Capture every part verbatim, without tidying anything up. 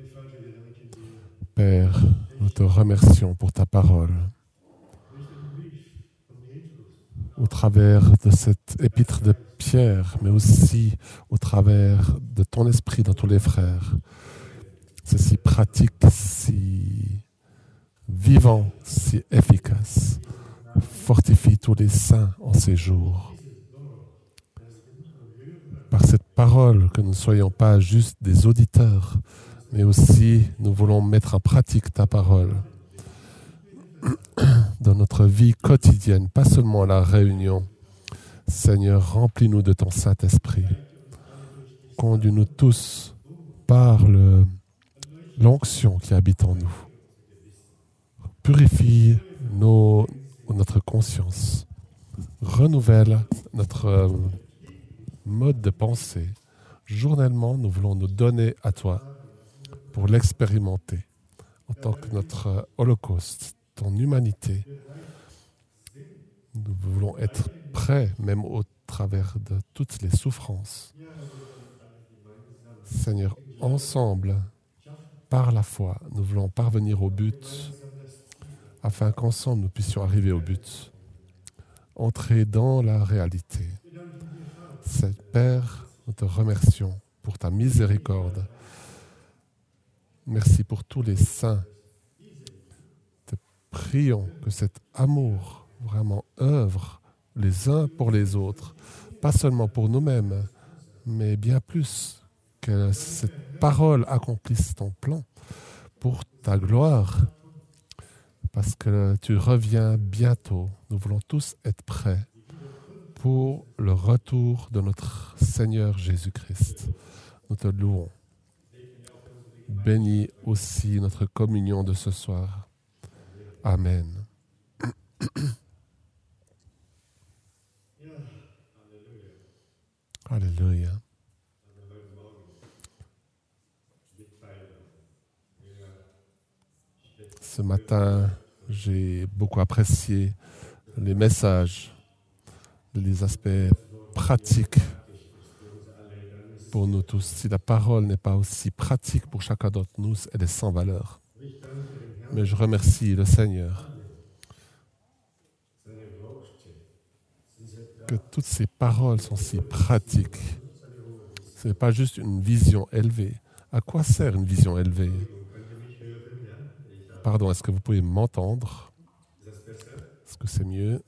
Père, nous te remercions pour ta parole. Au travers de cette épître de Pierre, mais aussi au travers de ton esprit dans tous les frères. C'est si pratique, si vivant, si efficace. Fortifie tous les saints en ces jours. Par cette parole, que nous ne soyons pas juste des auditeurs, mais aussi nous voulons mettre en pratique ta parole dans notre vie quotidienne, pas seulement à la réunion. Seigneur, remplis-nous de ton Saint-Esprit. Conduis-nous tous par le, l'onction qui habite en nous. Purifie nos, notre conscience. Renouvelle notre euh, mode de pensée. Journellement, nous voulons nous donner à toi pour l'expérimenter en tant que notre euh, holocauste, ton humanité. Nous voulons être prêts, même au travers de toutes les souffrances. Seigneur, ensemble, par la foi, nous voulons parvenir au but, afin qu'ensemble nous puissions arriver au but, entrer dans la réalité. Seigneur, Père, nous te remercions pour ta miséricorde. Merci pour tous les saints. Te prions que cet amour vraiment œuvre les uns pour les autres, pas seulement pour nous-mêmes, mais bien plus, que cette parole accomplisse ton plan pour ta gloire, parce que tu reviens bientôt. Nous voulons tous être prêts pour le retour de notre Seigneur Jésus-Christ. Nous te louons. Bénis aussi notre communion de ce soir. Amen. Alléluia. Ce matin, j'ai beaucoup apprécié les messages, les aspects pratiques pour nous tous. Si la parole n'est pas aussi pratique pour chacun d'entre nous, elle est sans valeur. Mais je remercie le Seigneur que toutes ces paroles sont si pratiques. Ce n'est pas juste une vision élevée. À quoi sert une vision élevée? Pardon, est-ce que vous pouvez m'entendre? Est-ce que c'est mieux?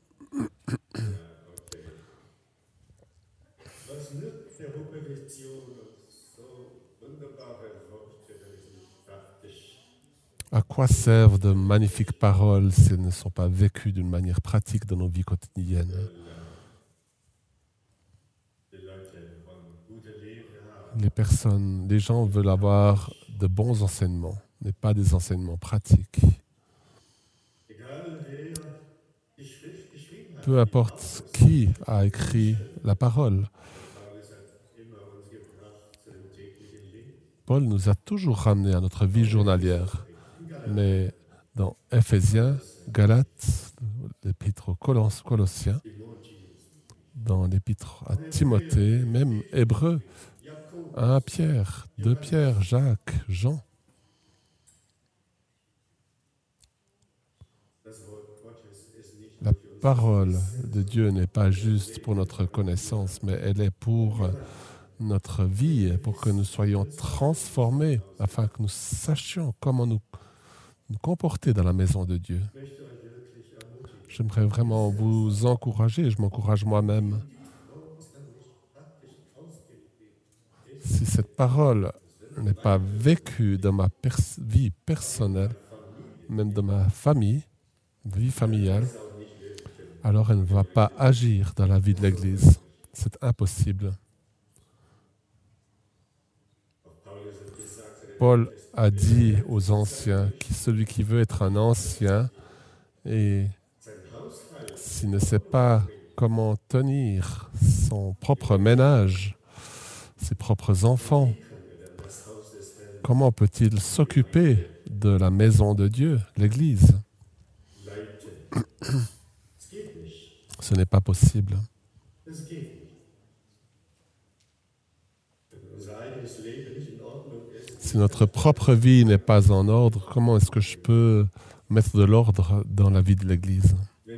À quoi servent de magnifiques paroles si elles ne sont pas vécues d'une manière pratique dans nos vies quotidiennes? Les personnes, les gens veulent avoir de bons enseignements, mais pas des enseignements pratiques. Peu importe qui a écrit la parole, Paul nous a toujours ramenés à notre vie journalière. Mais dans Éphésiens, Galates, l'épître aux Colossiens, dans l'épître à Timothée, même Hébreux, un Pierre, deux Pierre, Jacques, Jean. La parole de Dieu n'est pas juste pour notre connaissance, mais elle est pour notre vie, pour que nous soyons transformés, afin que nous sachions comment nous nous comporter dans la maison de Dieu. J'aimerais vraiment vous encourager, je m'encourage moi-même. Si cette parole n'est pas vécue dans ma pers- vie personnelle, même dans ma famille, vie familiale, alors elle ne va pas agir dans la vie de l'Église. C'est impossible. Paul a dit aux anciens que celui qui veut être un ancien et s'il ne sait pas comment tenir son propre ménage, ses propres enfants, comment peut-il s'occuper de la maison de Dieu, l'Église? Ce n'est pas possible. Si notre propre vie n'est pas en ordre, comment est-ce que je peux mettre de l'ordre dans la vie de l'Église?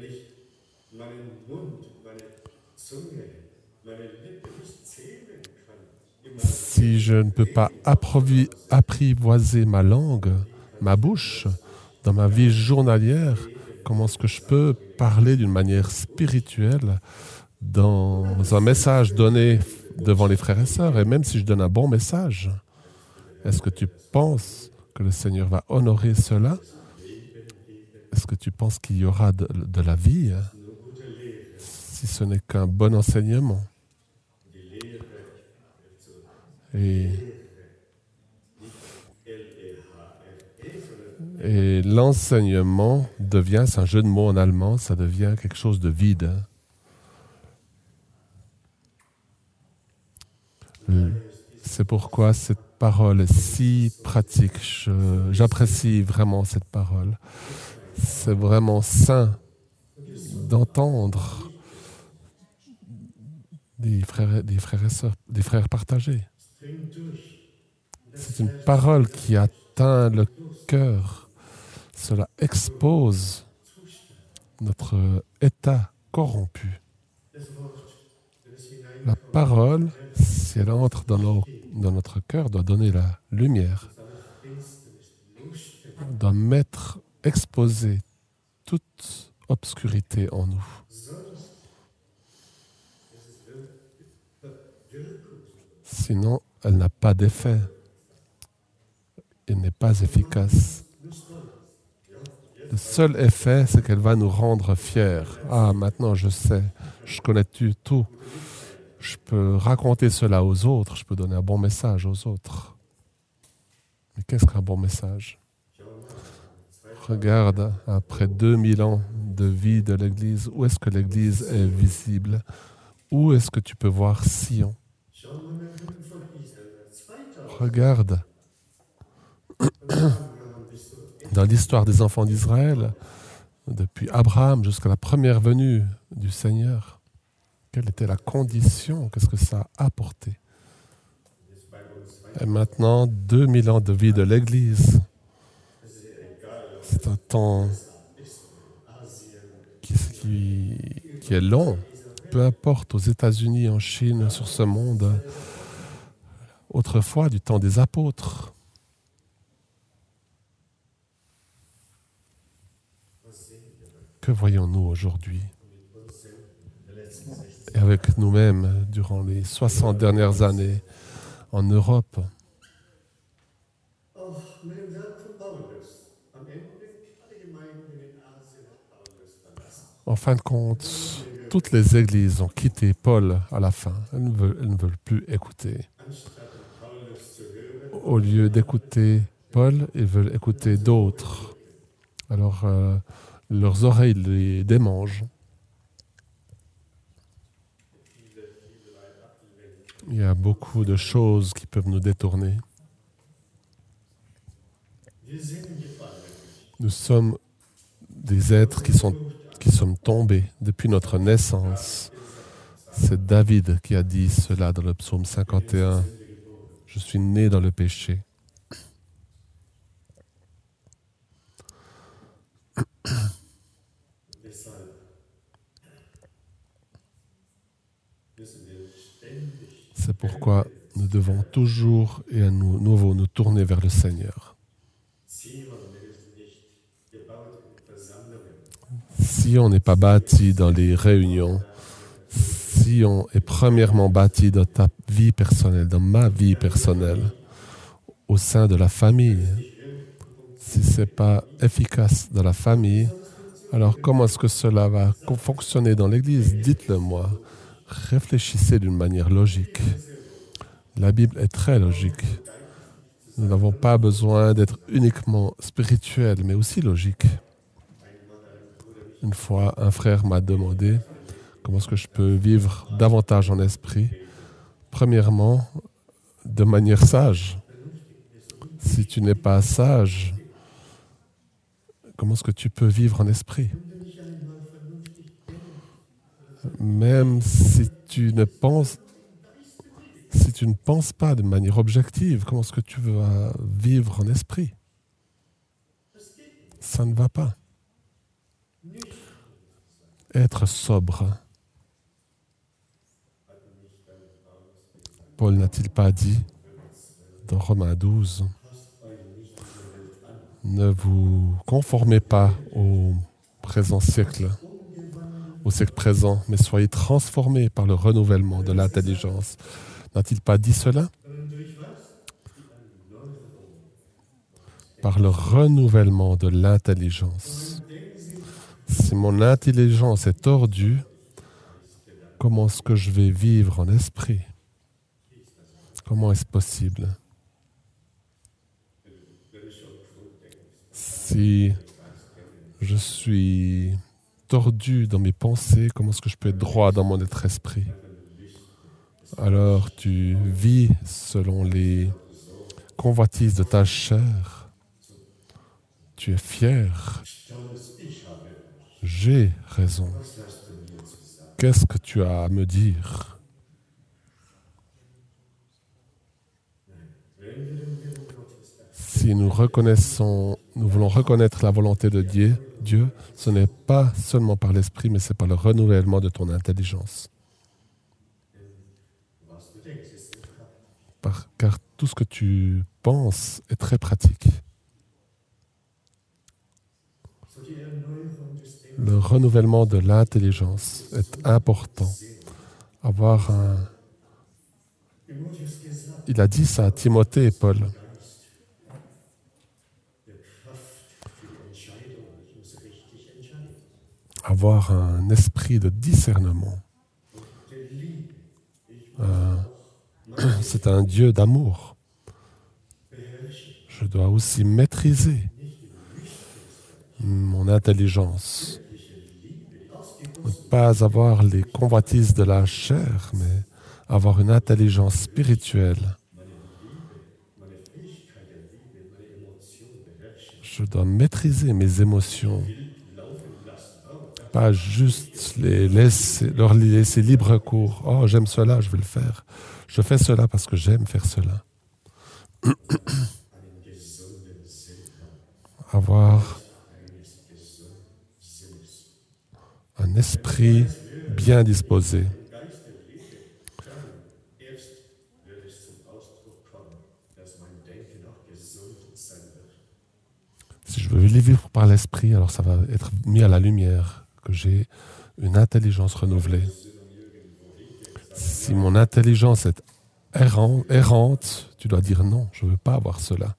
Si je ne peux pas approvi- apprivoiser ma langue, ma bouche, dans ma vie journalière, comment est-ce que je peux parler d'une manière spirituelle dans un message donné devant les frères et sœurs? Et même si je donne un bon message, est-ce que tu penses que le Seigneur va honorer cela? Est-ce que tu penses qu'il y aura de, de la vie hein, si ce n'est qu'un bon enseignement? Et, et l'enseignement devient, c'est un jeu de mots en allemand, ça devient quelque chose de vide. C'est pourquoi cette parole est si pratique. Je, j'apprécie vraiment cette parole. C'est vraiment sain d'entendre des frères, des frères et sœurs, des frères partagés. C'est une parole qui atteint le cœur. Cela expose notre état corrompu. La parole, si elle entre dans, nos, dans notre cœur, doit donner la lumière, doit mettre, exposer toute obscurité en nous. Sinon, elle n'a pas d'effet. Elle n'est pas efficace. Le seul effet, c'est qu'elle va nous rendre fiers. Ah, maintenant je sais, je connais tout. Je peux raconter cela aux autres, je peux donner un bon message aux autres. Mais qu'est-ce qu'un bon message? Regarde, après deux mille ans de vie de l'Église, où est-ce que l'Église est visible? Où est-ce que tu peux voir Sion? Regarde, dans l'histoire des enfants d'Israël, depuis Abraham jusqu'à la première venue du Seigneur, quelle était la condition? Qu'est-ce que ça a apporté? Et maintenant, deux mille ans de vie de l'Église. C'est un temps qui, qui, qui est long. Peu importe, aux États-Unis, en Chine, sur ce monde. Autrefois, du temps des apôtres. Que voyons-nous aujourd'hui? Et avec nous-mêmes, durant les soixante dernières années, en Europe. En fin de compte, toutes les églises ont quitté Paul à la fin. Elles ne veulent, elles ne veulent plus écouter. Au lieu d'écouter Paul, ils veulent écouter d'autres. Alors, euh, leurs oreilles les démangent. Il y a beaucoup de choses qui peuvent nous détourner. Nous sommes des êtres qui sont, qui sommes tombés depuis notre naissance. C'est David qui a dit cela dans le psaume cinquante et un. Je suis né dans le péché. C'est pourquoi nous devons toujours et à nouveau nous tourner vers le Seigneur. Si on n'est pas bâti dans les réunions, si on est premièrement bâti dans ta vie personnelle, dans ma vie personnelle, au sein de la famille, si ce n'est pas efficace dans la famille, alors comment est-ce que cela va fonctionner dans l'Église? Dites-le moi. Réfléchissez d'une manière logique. La Bible est très logique. Nous n'avons pas besoin d'être uniquement spirituels, mais aussi logiques. Une fois, un frère m'a demandé comment est-ce que je peux vivre davantage en esprit. Premièrement, de manière sage. Si tu n'es pas sage, comment est-ce que tu peux vivre en esprit? Même si tu ne penses, Si tu ne penses pas de manière objective, comment est-ce que tu vas vivre en esprit? Ça ne va pas. Être sobre. Paul n'a-t-il pas dit dans Romains douze, ne vous conformez pas au présent siècle, au siècle présent, mais soyez transformés par le renouvellement de l'intelligence. N'a-t-il pas dit cela? Par le renouvellement de l'intelligence. Si mon intelligence est tordue, comment est-ce que je vais vivre en esprit? Comment est-ce possible? Si je suis tordu dans mes pensées, comment est-ce que je peux être droit dans mon être esprit? Alors tu vis selon les convoitises de ta chair. Tu es fier. J'ai raison. Qu'est-ce que tu as à me dire? Si nous reconnaissons, nous voulons reconnaître la volonté de Dieu, Dieu, ce n'est pas seulement par l'esprit, mais c'est par le renouvellement de ton intelligence. Par, car tout ce que tu penses est très pratique. Le renouvellement de l'intelligence est important. Avoir un... Il a dit ça à Timothée et Paul. Avoir un esprit de discernement. Euh, c'est un Dieu d'amour. Je dois aussi maîtriser mon intelligence. Ne pas avoir les convoitises de la chair, mais avoir une intelligence spirituelle. Je dois maîtriser mes émotions. Pas juste les laisser, leur laisser libre cours. Oh, j'aime cela, je vais le faire. Je fais cela parce que j'aime faire cela. Avoir un esprit bien disposé. Si je veux vivre par l'esprit, alors ça va être mis à la lumière, que j'ai une intelligence renouvelée. Si mon intelligence est errant, errante, tu dois dire non, je ne veux pas avoir cela.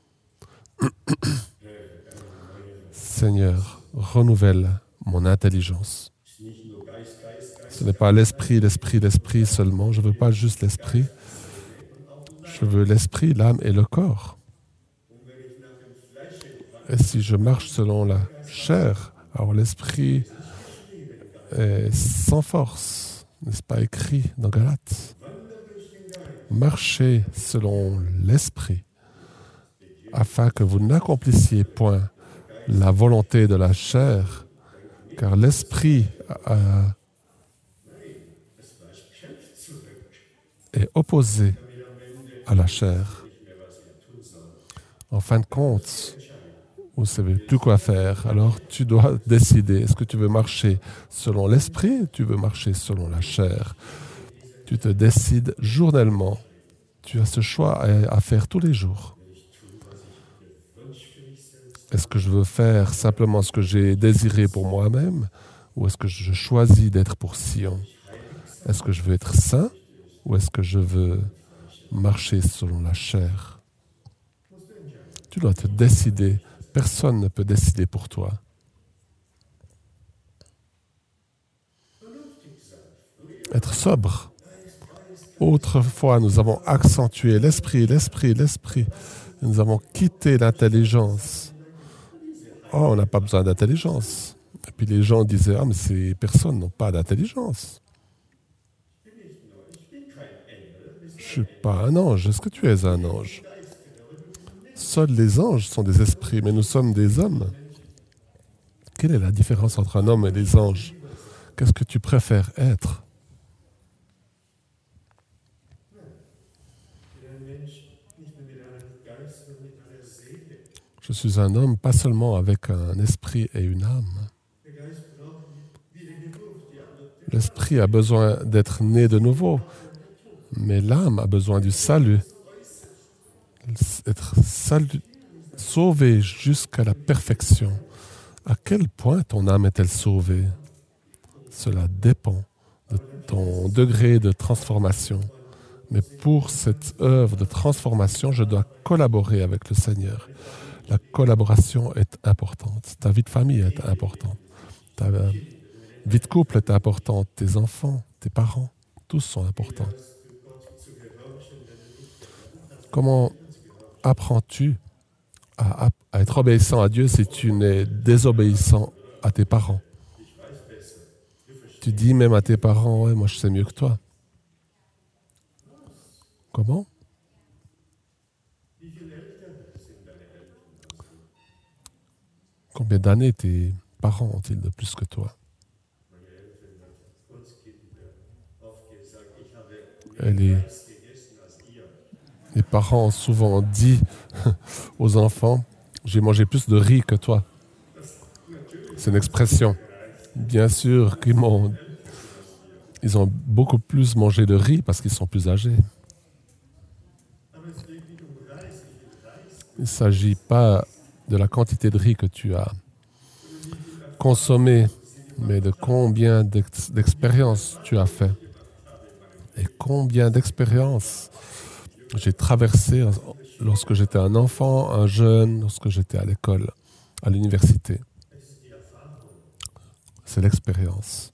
Seigneur, renouvelle mon intelligence. Ce n'est pas l'esprit, l'esprit, l'esprit seulement. Je ne veux pas juste l'esprit. Je veux l'esprit, l'âme et le corps. Et si je marche selon la chair, alors l'esprit est sans force. N'est-ce pas écrit dans Galates? Marchez selon l'esprit, afin que vous n'accomplissiez point la volonté de la chair, car l'esprit euh, est opposé à la chair. En fin de compte, vous ne savez plus quoi faire, alors tu dois décider, est-ce que tu veux marcher selon l'esprit ou tu veux marcher selon la chair? Tu te décides journellement, tu as ce choix à, à faire tous les jours. Est-ce que je veux faire simplement ce que j'ai désiré pour moi-même ou est-ce que je choisis d'être pour Sion? Est-ce que je veux être saint ou est-ce que je veux marcher selon la chair? Tu dois te décider. Personne ne peut décider pour toi. Être sobre. Autrefois, nous avons accentué l'esprit, l'esprit, l'esprit. Nous avons quitté l'intelligence. Oh, on n'a pas besoin d'intelligence. Et puis les gens disaient, ah, mais ces personnes n'ont pas d'intelligence. Je ne suis pas un ange. Est-ce que tu es un ange? Seuls les anges sont des esprits, mais nous sommes des hommes. Quelle est la différence entre un homme et des anges? Qu'est-ce que tu préfères être? Je suis un homme pas seulement avec un esprit et une âme. L'esprit a besoin d'être né de nouveau, mais l'âme a besoin du salut. Être salut, sauvé jusqu'à la perfection. À quel point ton âme est-elle sauvée? Cela dépend de ton degré de transformation. Mais pour cette œuvre de transformation, je dois collaborer avec le Seigneur. La collaboration est importante. Ta vie de famille est importante. Ta vie de couple est importante. Tes enfants, tes parents, tous sont importants. Comment apprends-tu à, à être obéissant à Dieu si tu n'es désobéissant à tes parents? Tu dis même à tes parents, ouais, moi je sais mieux que toi. Comment? Combien d'années tes parents ont-ils de plus que toi? Et les, les parents ont souvent dit aux enfants, j'ai mangé plus de riz que toi. C'est une expression. Bien sûr qu'ils m'ont, ils ont beaucoup plus mangé de riz parce qu'ils sont plus âgés. Il ne s'agit pas de la quantité de riz que tu as consommé, mais de combien d'ex- d'expériences tu as fait. Et combien d'expériences j'ai traversées lorsque j'étais un enfant, un jeune, lorsque j'étais à l'école, à l'université. C'est l'expérience.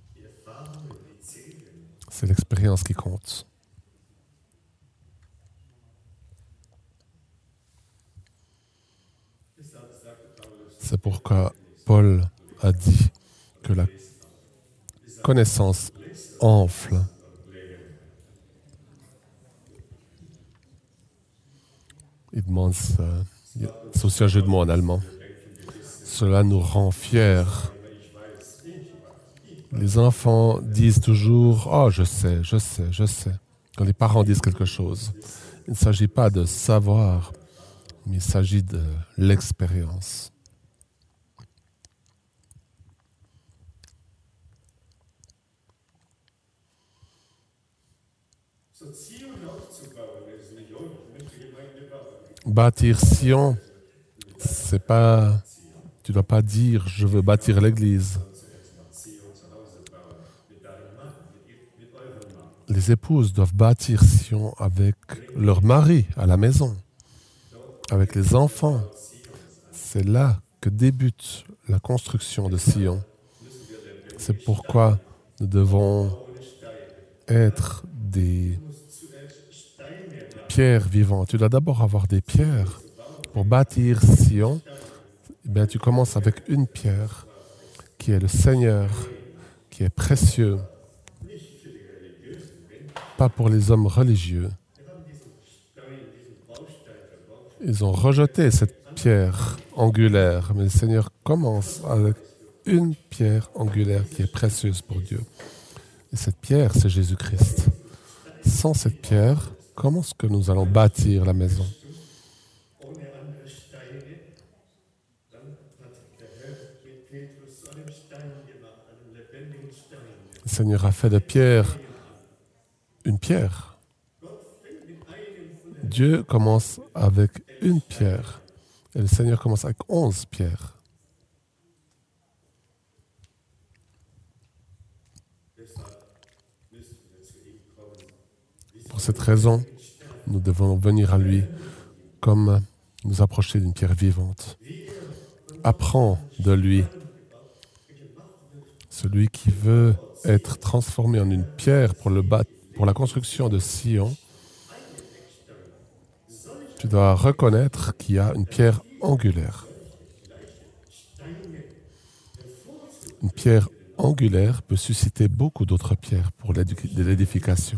C'est l'expérience qui compte. C'est pourquoi Paul a dit que la connaissance enfle. Il demande ça. C'est aussi un jeu de mots en allemand. Cela nous rend fiers. Les enfants disent toujours « Oh, je sais, je sais, je sais ». Quand les parents disent quelque chose, il ne s'agit pas de savoir, mais il s'agit de l'expérience. Bâtir Sion, c'est pas, tu ne dois pas dire je veux bâtir l'église. Les épouses doivent bâtir Sion avec leur mari à la maison, avec les enfants. C'est là que débute la construction de Sion. C'est pourquoi nous devons être des pierres vivantes. Tu dois d'abord avoir des pierres. Pour bâtir Sion, eh bien, tu commences avec une pierre qui est le Seigneur, qui est précieux. Pas pour les hommes religieux. Ils ont rejeté cette pierre angulaire, mais le Seigneur commence avec une pierre angulaire qui est précieuse pour Dieu. Et cette pierre, c'est Jésus-Christ. Sans cette pierre, comment est-ce que nous allons bâtir la maison? Le Seigneur a fait de pierre une pierre. Dieu commence avec une pierre et le Seigneur commence avec onze pierres. Pour cette raison, nous devons venir à lui comme nous approcher d'une pierre vivante. Apprends de lui. Celui qui veut être transformé en une pierre pour, le bat- pour la construction de Sion, tu dois reconnaître qu'il y a une pierre angulaire. Une pierre angulaire peut susciter beaucoup d'autres pierres pour l'édification.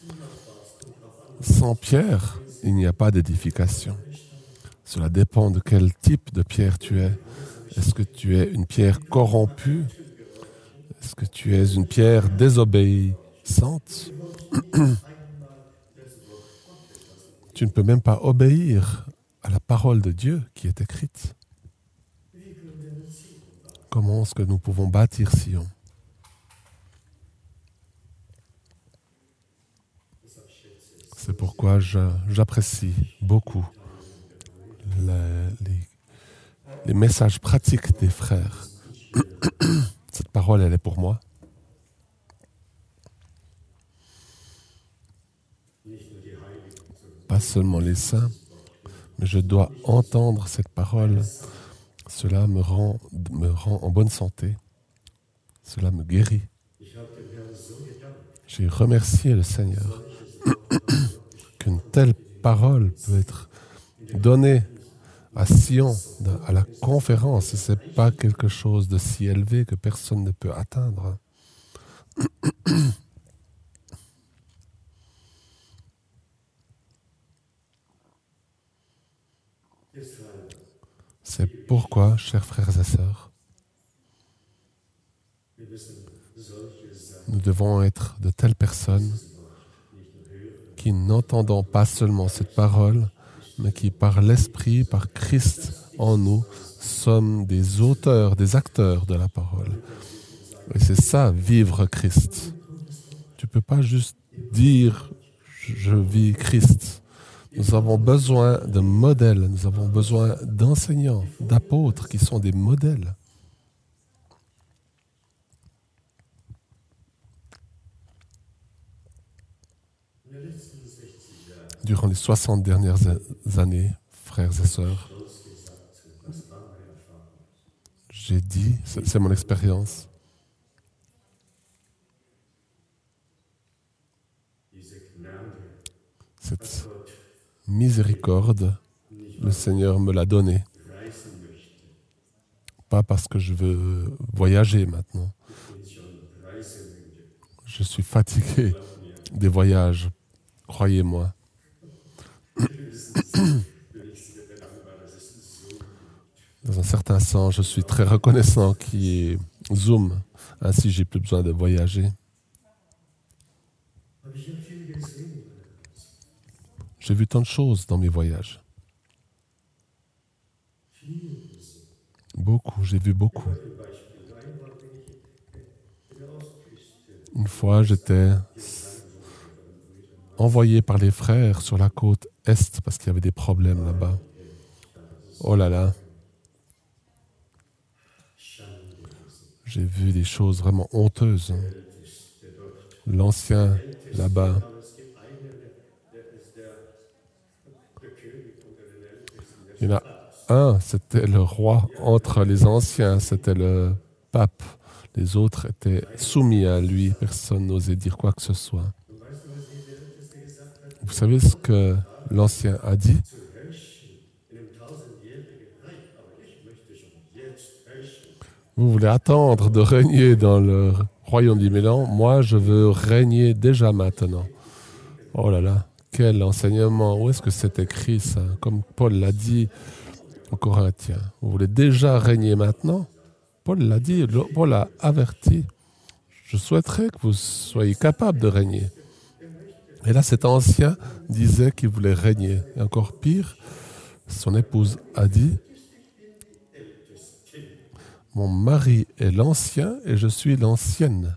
Sans pierre, il n'y a pas d'édification. Cela dépend de quel type de pierre tu es. Est-ce que tu es une pierre corrompue? Est-ce que tu es une pierre désobéissante? Tu ne peux même pas obéir à la parole de Dieu qui est écrite. Comment est-ce que nous pouvons bâtir Sion? C'est pourquoi je, j'apprécie beaucoup les, les, les messages pratiques des frères. Cette parole, elle est pour moi. Pas seulement les saints, mais je dois entendre cette parole. Cela me rend, me rend en bonne santé. Cela me guérit. J'ai remercié le Seigneur qu'une telle parole peut être donnée à Sion, à la conférence. Ce n'est pas quelque chose de si élevé que personne ne peut atteindre. C'est pourquoi, chers frères et sœurs, nous devons être de telles personnes qui n'entendons pas seulement cette parole, mais qui, par l'Esprit, par Christ en nous, sommes des auteurs, des acteurs de la parole. Et c'est ça, vivre Christ. Tu ne peux pas juste dire « je vis Christ ». Nous avons besoin de modèles, nous avons besoin d'enseignants, d'apôtres qui sont des modèles. Durant les soixante dernières années, frères et sœurs, j'ai dit, c'est, c'est mon expérience, cette miséricorde, le Seigneur me l'a donnée. Pas parce que je veux voyager maintenant. Je suis fatigué des voyages, croyez-moi. Dans un certain sens, je suis très reconnaissant qu'il y ait Zoom. Ainsi, j'ai plus besoin de voyager. J'ai vu tant de choses dans mes voyages. Beaucoup, j'ai vu beaucoup. Une fois, j'étais envoyé par les frères sur la côte Est parce qu'il y avait des problèmes là-bas. Oh là là. J'ai vu des choses vraiment honteuses. L'ancien là-bas, il y en a un, c'était le roi entre les anciens, c'était le pape. Les autres étaient soumis à lui, personne n'osait dire quoi que ce soit. Vous savez ce que l'ancien a dit? Vous voulez attendre de régner dans le royaume du Milan? Moi, je veux régner déjà maintenant. Oh là là, quel enseignement! Où est-ce que c'est écrit ça? Comme Paul l'a dit aux Corinthiens. Vous voulez déjà régner maintenant? Paul l'a dit, Paul a averti. Je souhaiterais que vous soyez capable de régner. Et là, cet ancien disait qu'il voulait régner. Et encore pire, son épouse a dit, mon mari est l'ancien et je suis l'ancienne.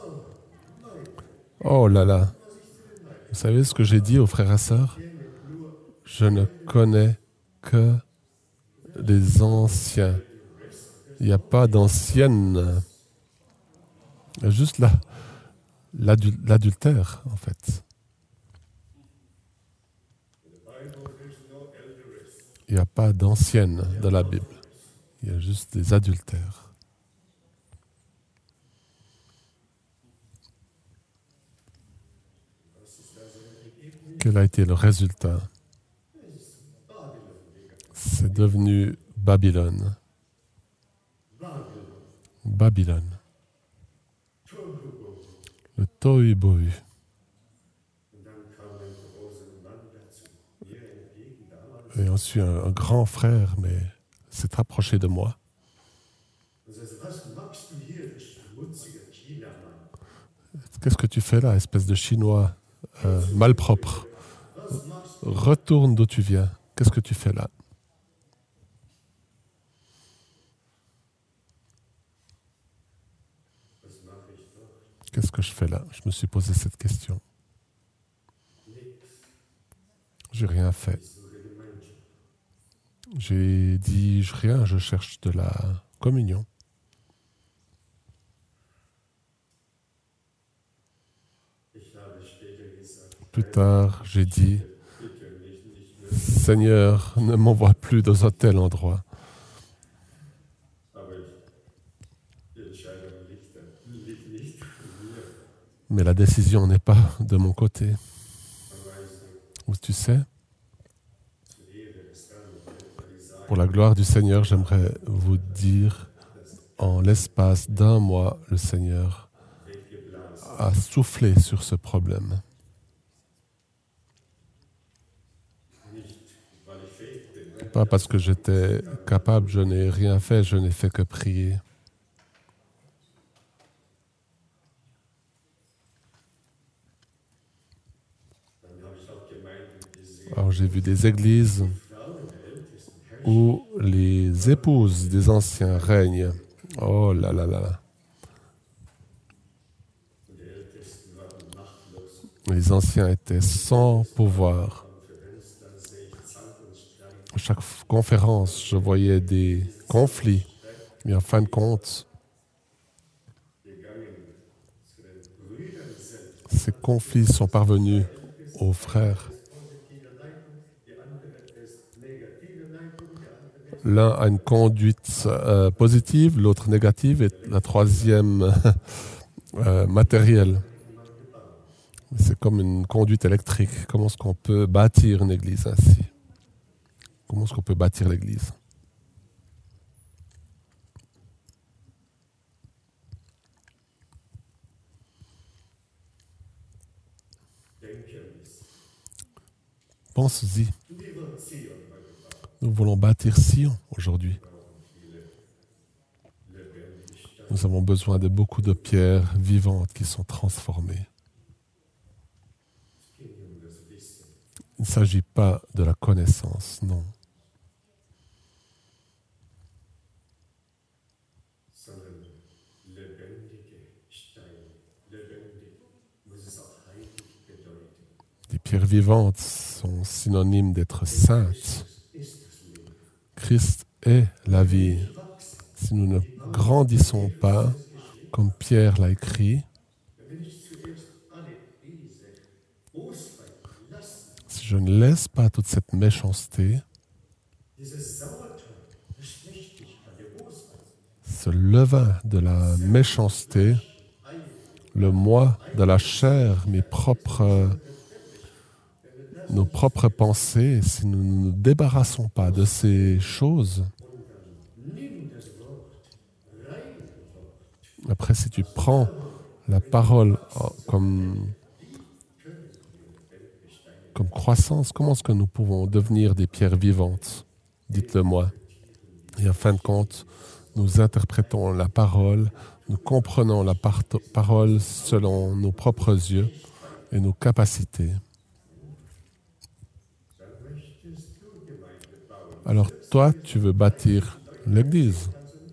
Oh là là. Vous savez ce que j'ai dit aux frères et sœurs? Je ne connais que les anciens. Il n'y a pas d'ancienne. Il y a juste la, l'adul- l'adultère, en fait. Il n'y a pas d'ancienne dans la Bible. Il y a juste des adultères. Quel a été le résultat? C'est devenu Babylone. Babylone. Le tohu bohu. Et ensuite, un, un grand frère, mais s'est approché de moi. Qu'est-ce que tu fais là, espèce de Chinois euh, malpropre? Retourne d'où tu viens. Qu'est-ce que tu fais là? que je fais là? Je me suis posé cette question. J'ai rien fait. J'ai dit rien, je cherche de la communion. Plus tard, j'ai dit, Seigneur, ne m'envoie plus dans un tel endroit. Mais la décision n'est pas de mon côté. Ou tu sais, pour la gloire du Seigneur, j'aimerais vous dire, en l'espace d'un mois, le Seigneur a soufflé sur ce problème. Pas parce que j'étais capable, je n'ai rien fait, je n'ai fait que prier. Alors j'ai vu des églises où les épouses des anciens règnent. Oh là là là là. Les anciens étaient sans pouvoir. À chaque conférence, je voyais des conflits. Mais en fin de compte, ces conflits sont parvenus aux frères. L'un a une conduite euh, positive, l'autre négative, et la troisième euh, matérielle. C'est comme une conduite électrique. Comment est-ce qu'on peut bâtir une église ainsi? Comment est-ce qu'on peut bâtir l'église? Pense-y. Nous voulons bâtir Sion aujourd'hui. Nous avons besoin de beaucoup de pierres vivantes qui sont transformées. Il ne s'agit pas de la connaissance, non. Les pierres vivantes sont synonymes d'être saintes. Christ est la vie. Si nous ne grandissons pas, comme Pierre l'a écrit, si je ne laisse pas toute cette méchanceté, ce levain de la méchanceté, le moi de la chair, mes propres, nos propres pensées, si nous ne nous débarrassons pas de ces choses, après si tu prends la parole comme, comme croissance, comment est-ce que nous pouvons devenir des pierres vivantes? Dites-le-moi. Et en fin de compte, nous interprétons la parole, nous comprenons la par- parole selon nos propres yeux et nos capacités. Alors toi, tu veux bâtir l'église.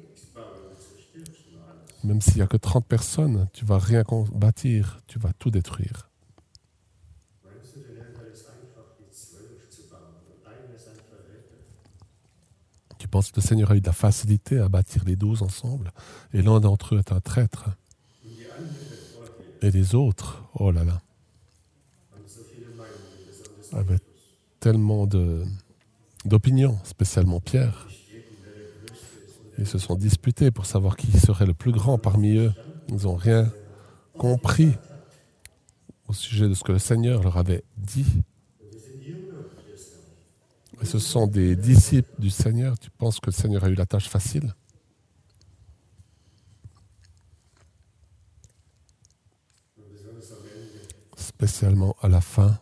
Même s'il n'y a que trente personnes, tu ne vas rien bâtir, tu vas tout détruire. Tu penses que le Seigneur a eu de la facilité à bâtir les douze ensemble, et l'un d'entre eux est un traître. Et les autres, oh là là, avaient tellement de, d'opinions, spécialement Pierre. Ils se sont disputés pour savoir qui serait le plus grand parmi eux. Ils n'ont rien compris au sujet de ce que le Seigneur leur avait dit. Et ce sont des disciples du Seigneur. Tu penses que le Seigneur a eu la tâche facile? Spécialement à la fin,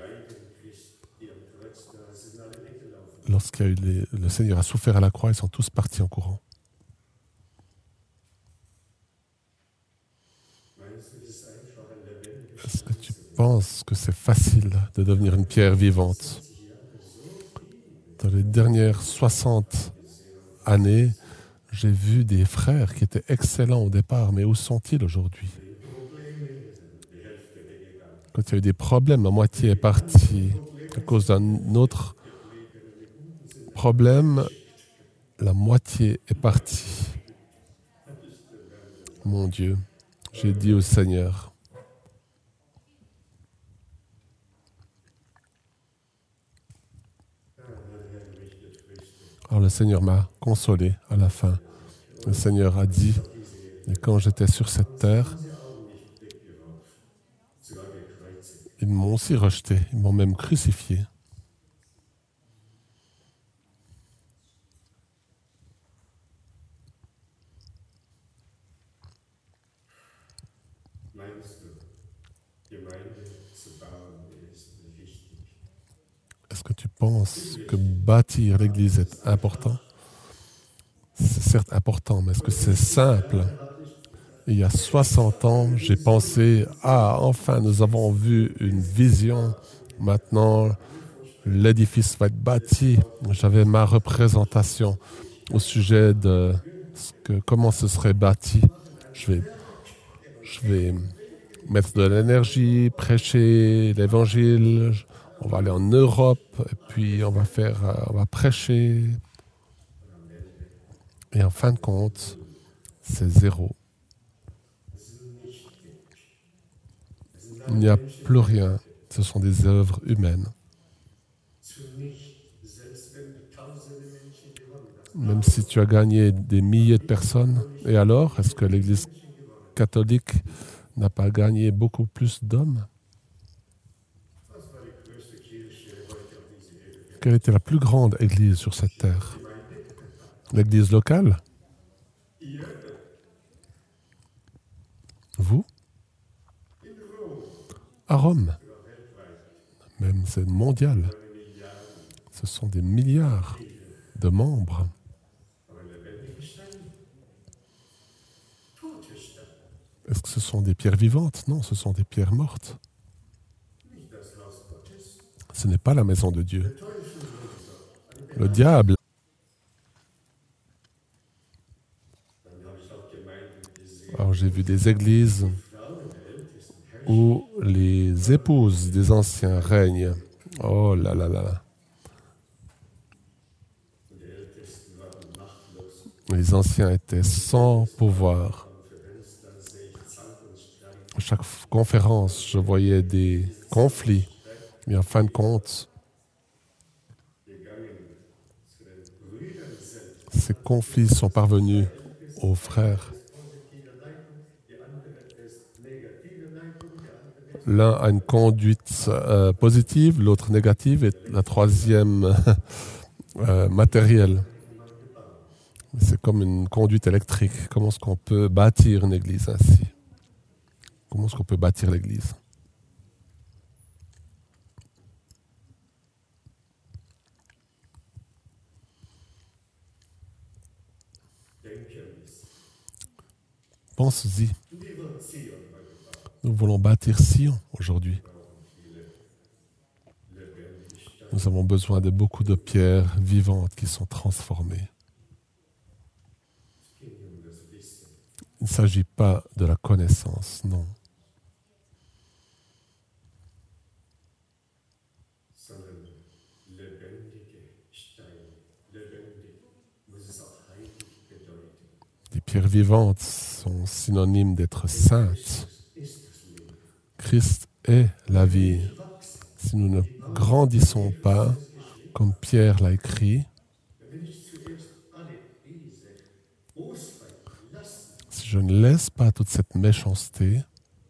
lorsqu'il y a eu les, le Seigneur a souffert à la croix, ils sont tous partis en courant. Est-ce que tu penses que c'est facile de devenir une pierre vivante? Dans les dernières soixante années, j'ai vu des frères qui étaient excellents au départ, mais où sont-ils aujourd'hui? Quand il y a eu des problèmes, la moitié est partie. À cause d'un autre problème, la moitié est partie. Mon Dieu, j'ai dit au Seigneur, alors le Seigneur m'a consolé à la fin. Le Seigneur a dit, et quand j'étais sur cette terre, ils m'ont aussi rejeté, ils m'ont même crucifié. Est-ce que tu penses que bâtir l'Église est important? C'est certes important, mais est-ce que c'est simple? Il y a soixante ans, j'ai pensé, ah, enfin, nous avons vu une vision. Maintenant, l'édifice va être bâti. J'avais ma représentation au sujet de ce que, comment ce serait bâti. Je vais, je vais mettre de l'énergie, prêcher l'évangile. On va aller en Europe et puis on va faire, on va prêcher. Et en fin de compte, c'est zéro. Il n'y a plus rien. Ce sont des œuvres humaines. Même si tu as gagné des milliers de personnes, et alors, est-ce que l'Église catholique n'a pas gagné beaucoup plus d'hommes? Quelle était la plus grande Église sur cette terre? L'Église locale? Vous? À Rome? Même c'est mondial. Ce sont des milliards de membres. Est-ce que ce sont des pierres vivantes? Non, ce sont des pierres mortes. Ce n'est pas la maison de Dieu. Le diable. Alors j'ai vu des églises où les épouses des anciens règnent. Oh là là là là. Les anciens étaient sans pouvoir. À chaque conférence, je voyais des conflits. Mais en fin de compte, ces conflits sont parvenus aux frères. L'un a une conduite euh, positive, l'autre négative, et la troisième euh, matérielle. C'est comme une conduite électrique. Comment est-ce qu'on peut bâtir une église ainsi? Comment est-ce qu'on peut bâtir l'église? Pense-y. Nous voulons bâtir Sion aujourd'hui. Nous avons besoin de beaucoup de pierres vivantes qui sont transformées. Il ne s'agit pas de la connaissance, non. Les pierres vivantes sont synonymes d'être saintes. Christ est la vie. Si nous ne grandissons pas, comme Pierre l'a écrit, si je ne laisse pas toute cette méchanceté,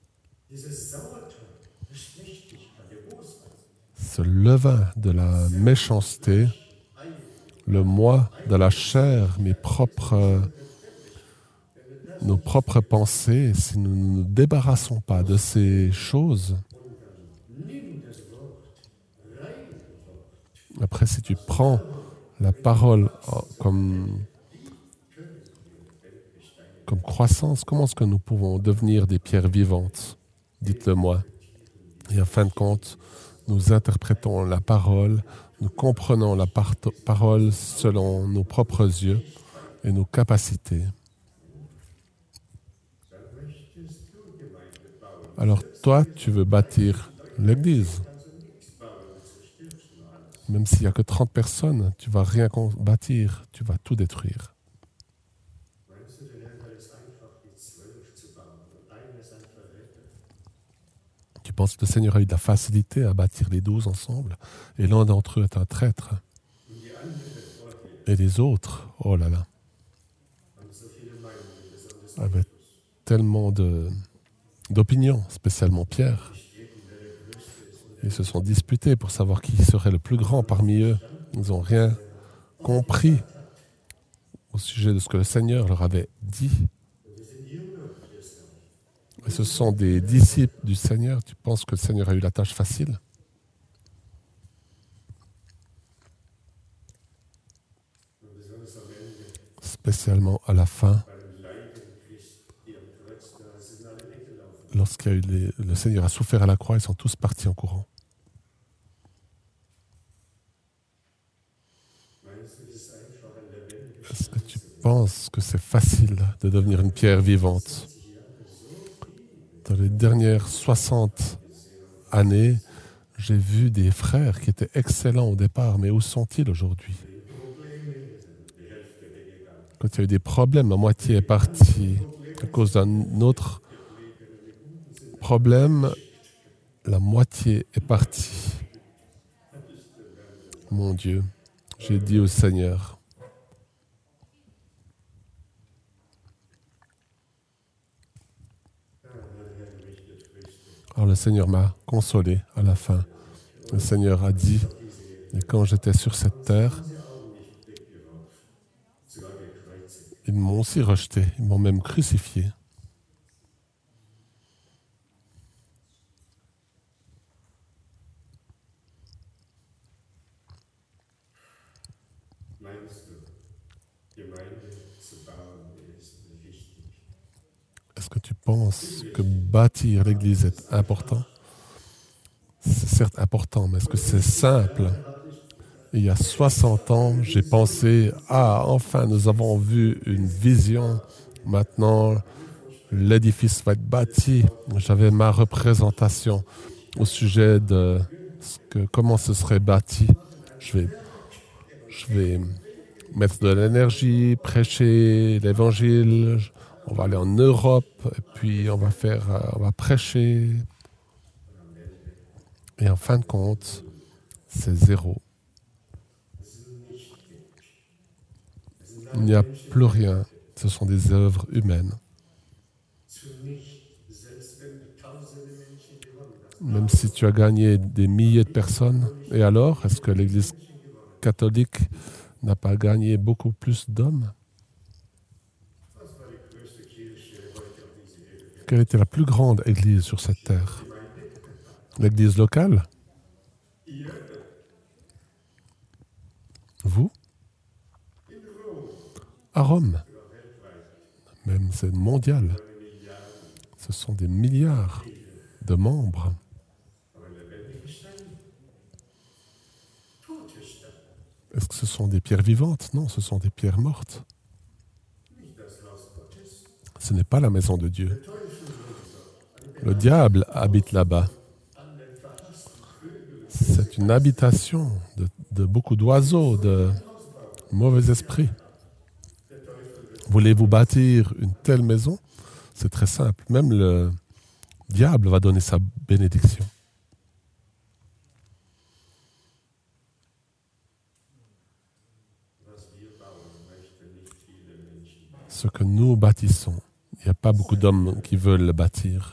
ce levain de la méchanceté, le moi de la chair, mes propres, nos propres pensées, si nous ne nous débarrassons pas de ces choses, après si tu prends la parole comme, comme croissance, comment est-ce que nous pouvons devenir des pierres vivantes? Dites-le-moi. Et en fin de compte, nous interprétons la parole, nous comprenons la par- parole selon nos propres yeux et nos capacités. Alors toi, tu veux bâtir l'Église. Même s'il n'y a que trente personnes, tu ne vas rien bâtir, tu vas tout détruire. Tu penses que le Seigneur a eu de la facilité à bâtir les douze ensemble, et l'un d'entre eux est un traître. Et les autres, oh là là, avaient tellement de, d'opinions, spécialement Pierre. Ils se sont disputés pour savoir qui serait le plus grand parmi eux. Ils n'ont rien compris au sujet de ce que le Seigneur leur avait dit. Et ce sont des disciples du Seigneur. Tu penses que le Seigneur a eu la tâche facile? Spécialement à la fin, lorsqu'il y a eu les, le Seigneur a souffert à la croix, ils sont tous partis en courant. Est-ce que tu penses que c'est facile de devenir une pierre vivante? Dans les dernières soixante années, j'ai vu des frères qui étaient excellents au départ, mais où sont-ils aujourd'hui? Quand il y a eu des problèmes, la moitié est partie. À cause d'un autre problème, la moitié est partie. Mon Dieu, j'ai dit au Seigneur, alors le Seigneur m'a consolé à la fin. Le Seigneur a dit, et quand j'étais sur cette terre, ils m'ont aussi rejeté, ils m'ont même crucifié. Est-ce que tu penses que bâtir l'Église est important? C'est certes important, mais est-ce que c'est simple? Il y a soixante ans, j'ai pensé, ah, enfin, nous avons vu une vision. Maintenant, l'édifice va être bâti. J'avais ma représentation au sujet de ce que, comment ce serait bâti. Je vais, je vais mettre de l'énergie, prêcher l'évangile. On va aller en Europe et puis on va faire, on va prêcher. Et en fin de compte, c'est zéro. Il n'y a plus rien. Ce sont des œuvres humaines. Même si tu as gagné des milliers de personnes, et alors, est-ce que l'Église catholique n'a pas gagné beaucoup plus d'hommes? Quelle était la plus grande église sur cette terre? L'église locale? Vous? À Rome? Même c'est mondial. Ce sont des milliards de membres. Est-ce que ce sont des pierres vivantes? Non, ce sont des pierres mortes. Ce n'est pas la maison de Dieu. Le diable habite là-bas. C'est une habitation de, de beaucoup d'oiseaux, de mauvais esprits. Voulez-vous bâtir une telle maison? C'est très simple. Même le diable va donner sa bénédiction. Ce que nous bâtissons, il n'y a pas beaucoup d'hommes qui veulent le bâtir.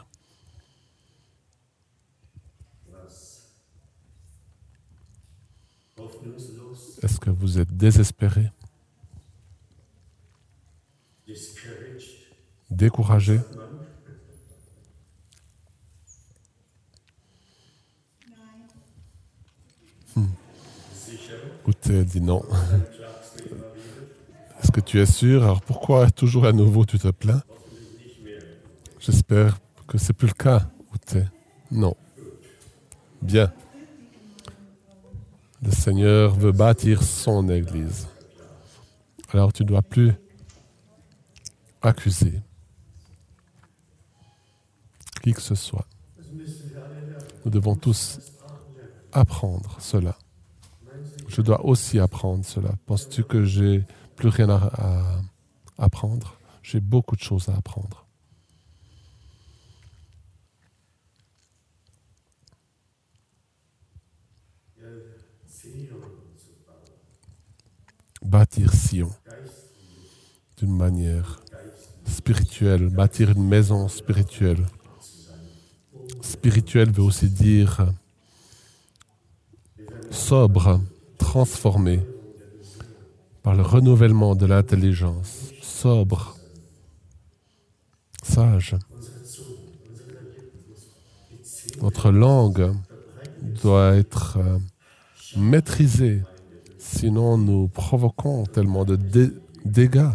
Est-ce que vous êtes désespéré? Découragé? hmm. Écoutez, dit non. Est-ce que tu es sûr? Alors pourquoi toujours à nouveau tu te plains? J'espère que c'est plus le cas. Non. Bien. Le Seigneur veut bâtir son Église. Alors tu ne dois plus accuser qui que ce soit. Nous devons tous apprendre cela. Je dois aussi apprendre cela. Penses-tu que j'ai plus rien à, à apprendre? J'ai beaucoup de choses à apprendre. Bâtir Sion d'une manière spirituelle, bâtir une maison spirituelle. Spirituel veut aussi dire sobre, transformé par le renouvellement de l'intelligence, sobre, sage. Notre langue doit être euh, maîtrisée, sinon nous provoquons tellement de dé- dégâts.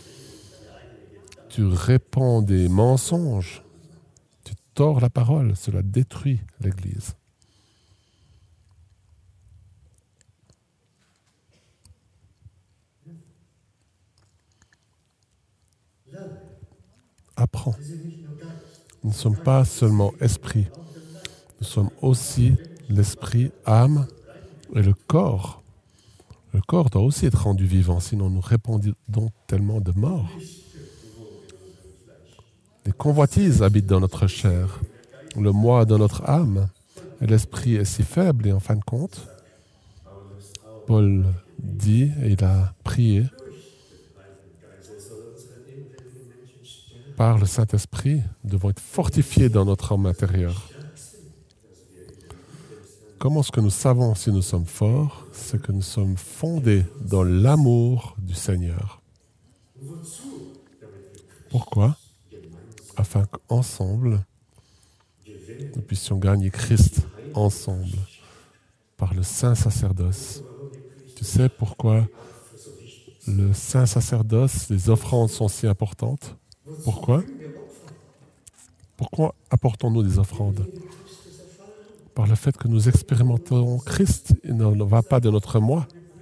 Tu répands des mensonges, tu tords la parole, cela détruit l'Église. Apprends. Nous ne sommes pas seulement esprit, nous sommes aussi l'esprit, âme et le corps. Le corps doit aussi être rendu vivant, sinon nous répandons tellement de morts. Les convoitises habitent dans notre chair, le moi dans notre âme, et l'esprit est si faible, et en fin de compte, Paul dit, et il a prié, par le Saint-Esprit, nous devons être fortifiés dans notre homme intérieur. Comment est-ce que nous savons si nous sommes forts? C'est que nous sommes fondés dans l'amour du Seigneur. Pourquoi? Afin qu'ensemble, nous puissions gagner Christ ensemble, par le saint sacerdoce. Tu sais pourquoi le saint sacerdoce, les offrandes sont si importantes? Pourquoi? Pourquoi apportons-nous des offrandes? Par le fait que nous expérimentons Christ, il ne va pas de notre moi.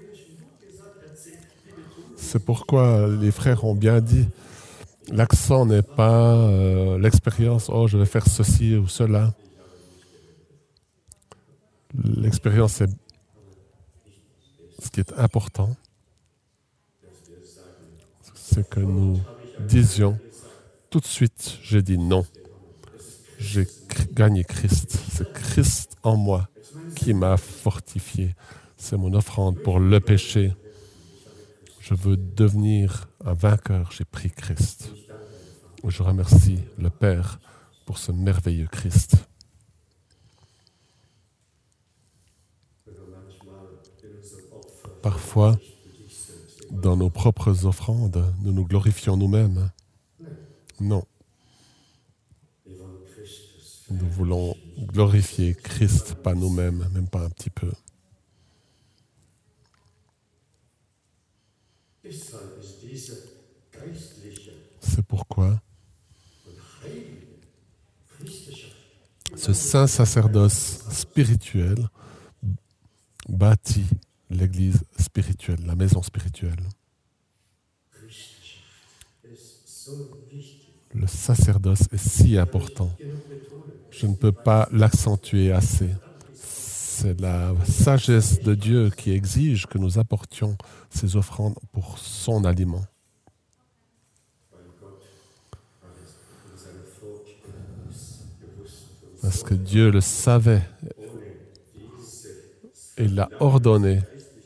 C'est pourquoi les frères ont bien dit, l'accent n'est pas euh, l'expérience, oh je vais faire ceci ou cela. L'expérience est ce qui est important, c'est que nous disions tout de suite, j'ai dit non. J'ai gagné Christ. C'est Christ en moi qui m'a fortifié. C'est mon offrande pour le péché. Je veux devenir un vainqueur. J'ai pris Christ. Je remercie le Père pour ce merveilleux Christ. Parfois, dans nos propres offrandes, nous nous glorifions nous-mêmes. Non. Nous voulons glorifier Christ, pas nous-mêmes, même pas un petit peu. C'est pourquoi ce saint sacerdoce spirituel bâtit l'Église spirituelle, la maison spirituelle. Le sacerdoce est si important. Je ne peux pas l'accentuer assez. C'est la sagesse de Dieu qui exige que nous apportions ces offrandes pour son aliment. Parce que Dieu le savait et l'a ordonné.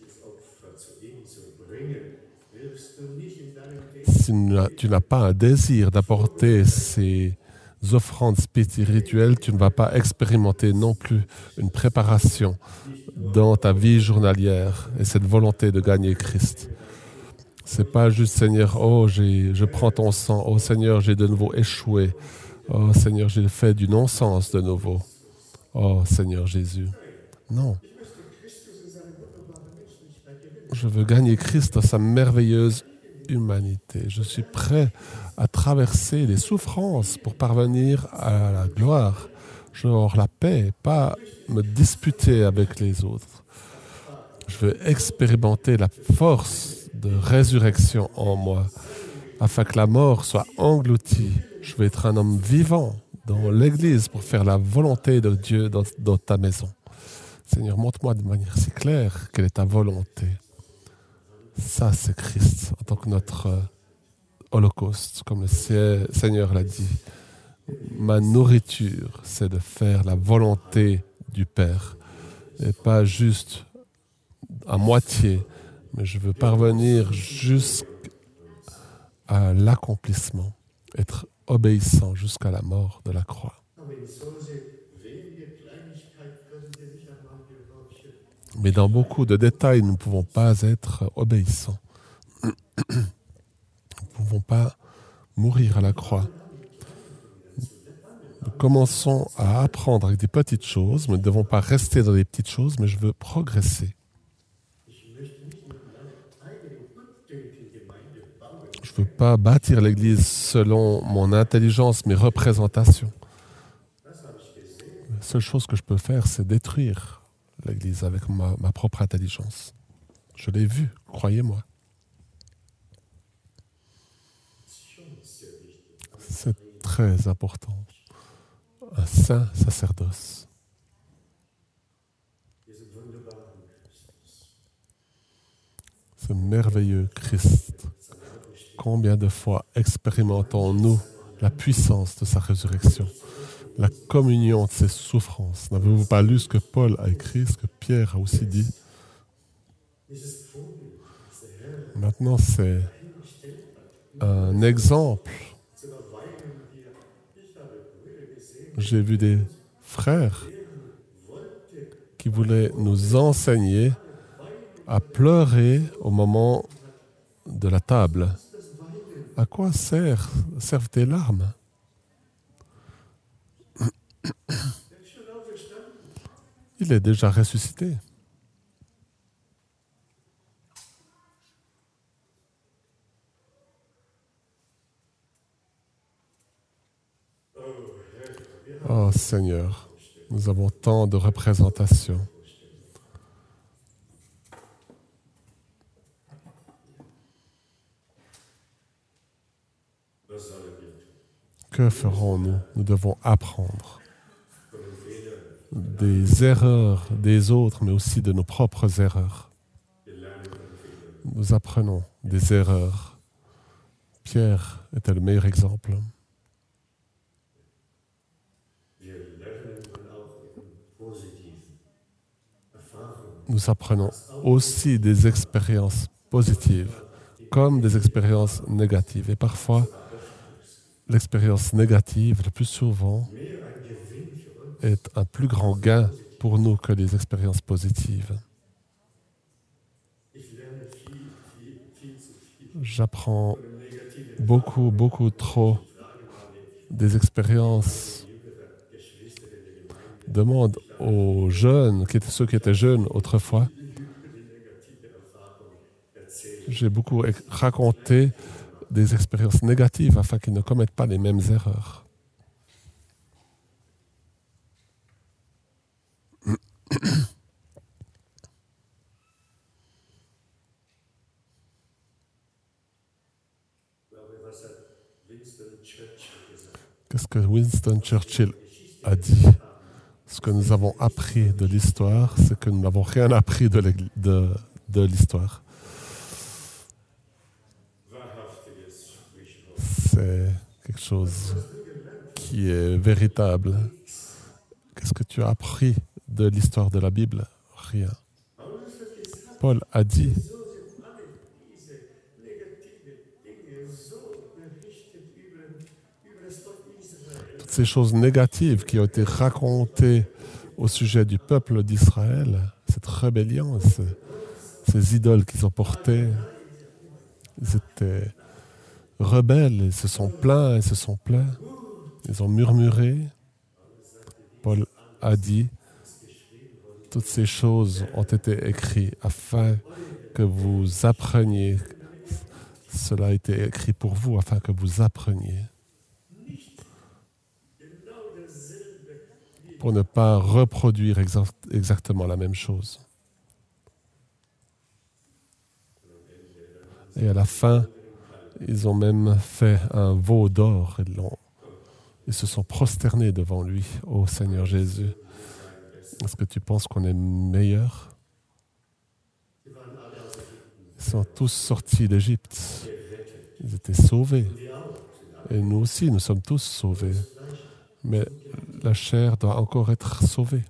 Si tu n'as pas un désir d'apporter ces offrandes spirituelles, tu ne vas pas expérimenter non plus une préparation dans ta vie journalière et cette volonté de gagner Christ. C'est pas juste Seigneur, oh j'ai, je prends ton sang, oh Seigneur j'ai de nouveau échoué, oh Seigneur j'ai fait du non-sens de nouveau, oh Seigneur Jésus. Non. Je veux gagner Christ dans sa merveilleuse humanité. Je suis prêt à traverser les souffrances pour parvenir à la gloire. Genre la paix, pas me disputer avec les autres. Je veux expérimenter la force de résurrection en moi, afin que la mort soit engloutie. Je veux être un homme vivant dans l'Église pour faire la volonté de Dieu dans, dans ta maison. Seigneur, montre-moi de manière si claire quelle est ta volonté. Ça, c'est Christ en tant que notre euh, holocauste, comme le Seigneur l'a dit. Ma nourriture, c'est de faire la volonté du Père et pas juste à moitié, mais je veux parvenir jusqu'à l'accomplissement, être obéissant jusqu'à la mort de la croix. Mais dans beaucoup de détails, nous ne pouvons pas être obéissants. Nous ne pouvons pas mourir à la croix. Nous commençons à apprendre avec des petites choses. Nous ne devons pas rester dans les petites choses, mais je veux progresser. Je ne veux pas bâtir l'Église selon mon intelligence, mes représentations. La seule chose que je peux faire, c'est détruire l'Église avec ma, ma propre intelligence. Je l'ai vu, croyez-moi. C'est très important. Un saint sacerdoce. Ce merveilleux Christ. Combien de fois expérimentons-nous la puissance de sa résurrection, la communion de ses souffrances? N'avez-vous pas lu ce que Paul a écrit, ce que Pierre a aussi dit? Maintenant, c'est un exemple. J'ai vu des frères qui voulaient nous enseigner à pleurer au moment de la table. À quoi sert, servent tes larmes? Il est déjà ressuscité. Oh Seigneur, nous avons tant de représentations. Que ferons-nous? Nous devons apprendre des erreurs des autres, mais aussi de nos propres erreurs. Nous apprenons des erreurs. Pierre était le meilleur exemple. Nous apprenons aussi des expériences positives comme des expériences négatives. Et parfois, l'expérience négative, le plus souvent, est un plus grand gain pour nous que les expériences positives. J'apprends beaucoup, beaucoup trop des expériences. Demande aux jeunes, qui étaient ceux qui étaient jeunes autrefois, j'ai beaucoup raconté des expériences négatives afin qu'ils ne commettent pas les mêmes erreurs. Qu'est-ce que Winston Churchill a dit? Ce que nous avons appris de l'histoire, c'est que nous n'avons rien appris de, de, de l'histoire. C'est quelque chose qui est véritable. Qu'est-ce que tu as appris de l'histoire de la Bible? Rien. Paul a dit toutes ces choses négatives qui ont été racontées au sujet du peuple d'Israël, cette rébellion, ces, ces idoles qu'ils ont portées, ils étaient rebelles, ils se sont plaints, ils se sont plaints, ils ont murmuré. Paul a dit, toutes ces choses ont été écrites afin que vous appreniez. Cela a été écrit pour vous afin que vous appreniez. Pour ne pas reproduire exact, exactement la même chose. Et à la fin, ils ont même fait un veau d'or. Ils l'ont, Ils se sont prosternés devant lui. Ô Seigneur Jésus, est-ce que tu penses qu'on est meilleur? Ils sont tous sortis d'Égypte. Ils étaient sauvés. Et nous aussi, nous sommes tous sauvés. Mais la chair doit encore être sauvée.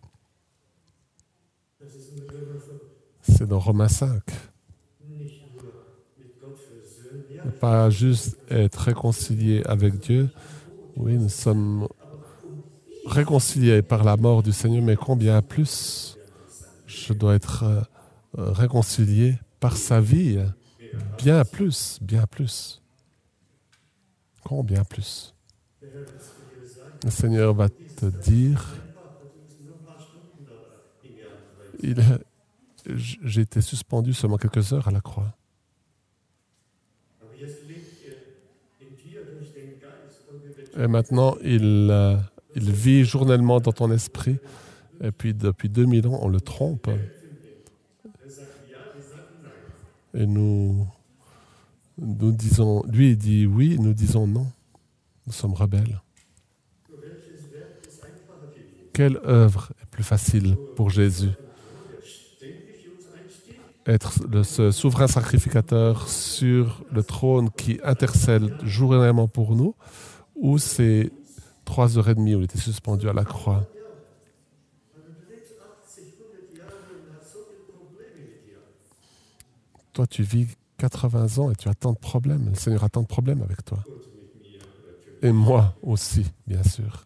C'est dans Romains cinq. Pas juste être réconcilié avec Dieu. Oui, nous sommes réconciliés par la mort du Seigneur, mais combien plus je dois être euh, réconcilié par sa vie? Bien plus, bien plus. Combien plus? Le Seigneur va te dire, il, j'ai été suspendu seulement quelques heures à la croix. Et maintenant, il, euh, il vit journellement dans ton esprit. Et puis, depuis deux mille ans, on le trompe. Et nous, nous disons, lui, il dit oui, nous disons non. Nous sommes rebelles. Quelle œuvre est plus facile pour Jésus? Être le ce souverain sacrificateur sur le trône qui intercède journellement pour nous, ou ces trois heures et demie où il était suspendu à la croix? Toi, tu vis quatre-vingts ans et tu as tant de problèmes. Le Seigneur a tant de problèmes avec toi. Et moi aussi, bien sûr.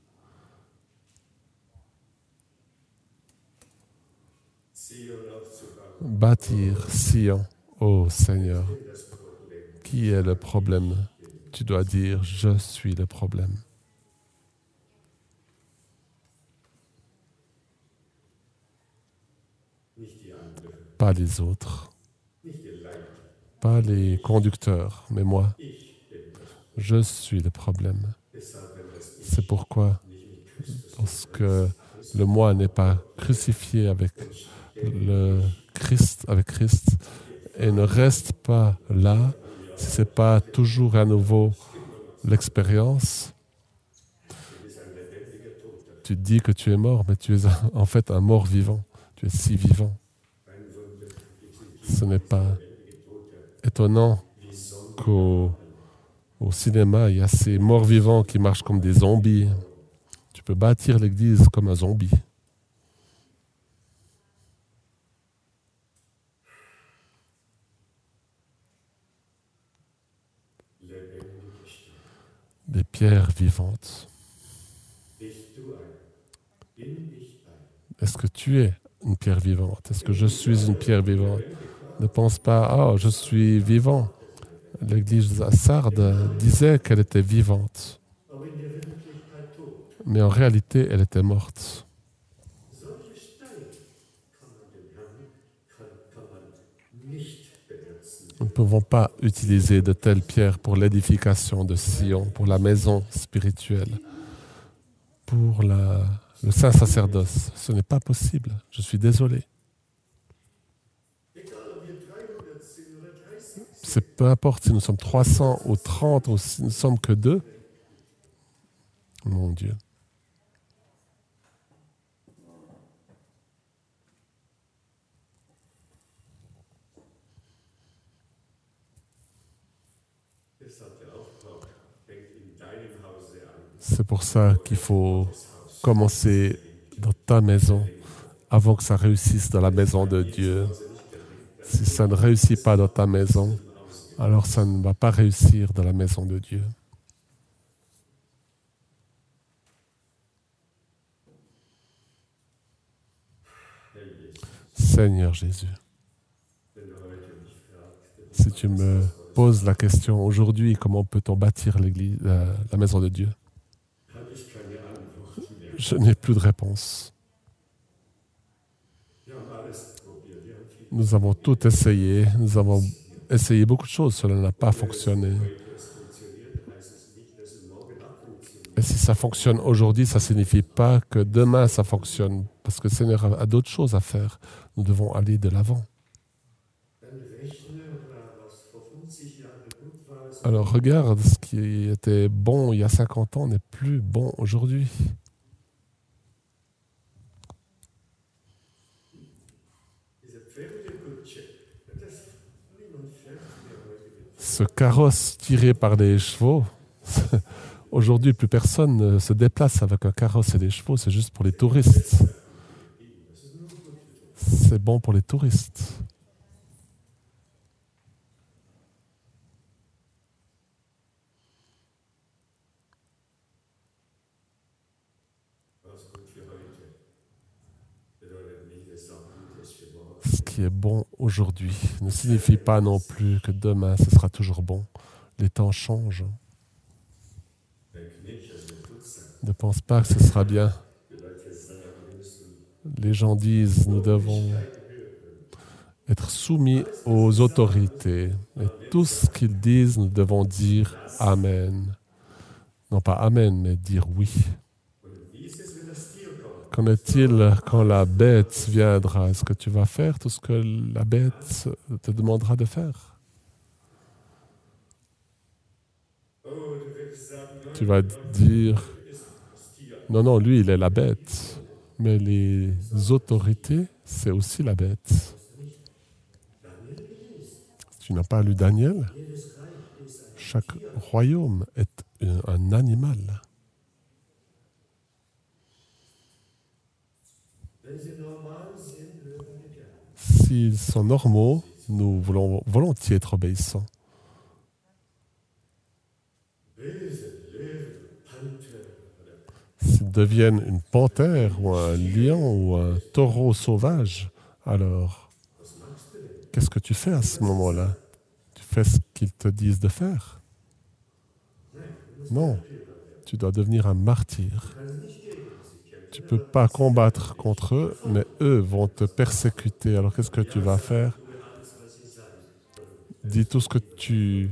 Bâtir Sion, ô Seigneur. Qui est le problème? Tu dois dire, je suis le problème. Pas les autres. Pas les conducteurs, mais moi. Je suis le problème. C'est pourquoi, lorsque le moi n'est pas crucifié avec le Christ, avec Christ, et ne reste pas là, si ce n'est pas toujours à nouveau l'expérience, tu te dis que tu es mort, mais tu es en fait un mort vivant. Tu es si vivant. Ce n'est pas étonnant qu'au au cinéma, il y a ces morts vivants qui marchent comme des zombies. Tu peux bâtir l'église comme un zombie. Des pierres vivantes. Est-ce que tu es une pierre vivante? Est-ce que je suis une pierre vivante? Ne pense pas, oh, je suis vivant. L'église à Sardes disait qu'elle était vivante. Mais en réalité, elle était morte. Nous ne pouvons pas utiliser de telles pierres pour l'édification de Sion, pour la maison spirituelle, pour la, le saint sacerdoce. Ce n'est pas possible. Je suis désolé. C'est peu importe si nous sommes trois cents ou trente ou si nous ne sommes que deux. Mon Dieu. C'est pour ça qu'il faut commencer dans ta maison avant que ça réussisse dans la maison de Dieu. Si ça ne réussit pas dans ta maison, alors ça ne va pas réussir dans la maison de Dieu. Seigneur Jésus, si tu me poses la question aujourd'hui, comment peut-on bâtir l'église, la, la maison de Dieu? Je n'ai plus de réponse. Nous avons tout essayé, nous avons essayé beaucoup de choses, cela n'a pas fonctionné. Et si ça fonctionne aujourd'hui, ça ne signifie pas que demain ça fonctionne, parce que le Seigneur a d'autres choses à faire. Nous devons aller de l'avant. Alors regarde, ce qui était bon il y a cinquante ans n'est plus bon aujourd'hui. Ce carrosse tiré par les chevaux, aujourd'hui plus personne ne se déplace avec un carrosse et des chevaux, c'est juste pour les touristes. C'est bon pour les touristes. Ce qui est bon aujourd'hui ne signifie pas non plus que demain ce sera toujours bon. Les temps changent. Ne pense pas que ce sera bien. Les gens disent nous devons être soumis aux autorités. Et tout ce qu'ils disent, nous devons dire Amen. Non pas Amen, mais dire oui. Qu'en est-il quand la bête viendra? Est-ce que tu vas faire tout ce que la bête te demandera de faire? Tu vas dire, non, non, lui, il est la bête. Mais les autorités, c'est aussi la bête. Tu n'as pas lu Daniel? Chaque royaume est un animal. S'ils sont normaux, nous voulons volontiers être obéissants. S'ils deviennent une panthère ou un lion ou un taureau sauvage, alors qu'est-ce que tu fais à ce moment-là? Tu fais ce qu'ils te disent de faire? Non, tu dois devenir un martyr. Tu ne peux pas combattre contre eux, mais eux vont te persécuter. Alors qu'est-ce que tu vas faire? Dis tout ce que tu...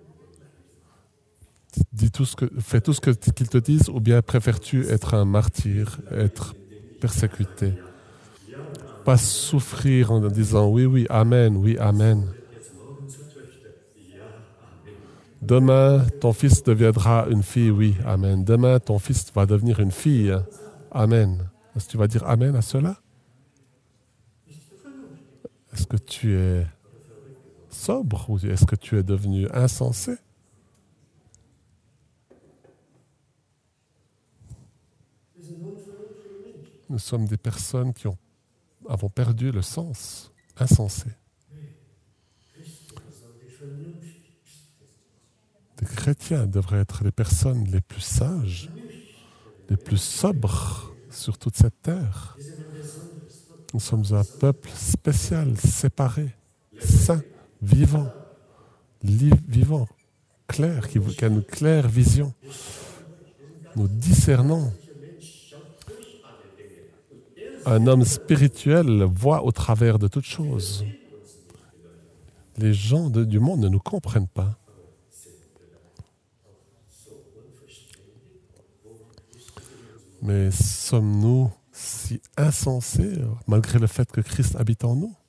Dis tout ce que... Fais tout ce que, qu'ils te disent, ou bien préfères-tu être un martyr, être persécuté? Pas souffrir en disant oui, oui, amen, oui, amen. Demain, ton fils deviendra une fille, oui, amen. Demain, ton fils va devenir une fille, amen. Est-ce que tu vas dire amen à cela? Est-ce que tu es sobre ou est-ce que tu es devenu insensé? Nous sommes des personnes qui ont, avons perdu le sens, insensé. Les chrétiens devraient être les personnes les plus sages, les plus sobres sur toute cette terre. Nous sommes un peuple spécial, séparé, saint, vivant, li- vivant, clair, qui, qui a une claire vision. Nous discernons. Un homme spirituel voit au travers de toutes choses. Les gens de, du monde ne nous comprennent pas. Mais sommes-nous si insensés, malgré le fait que Christ habite en nous?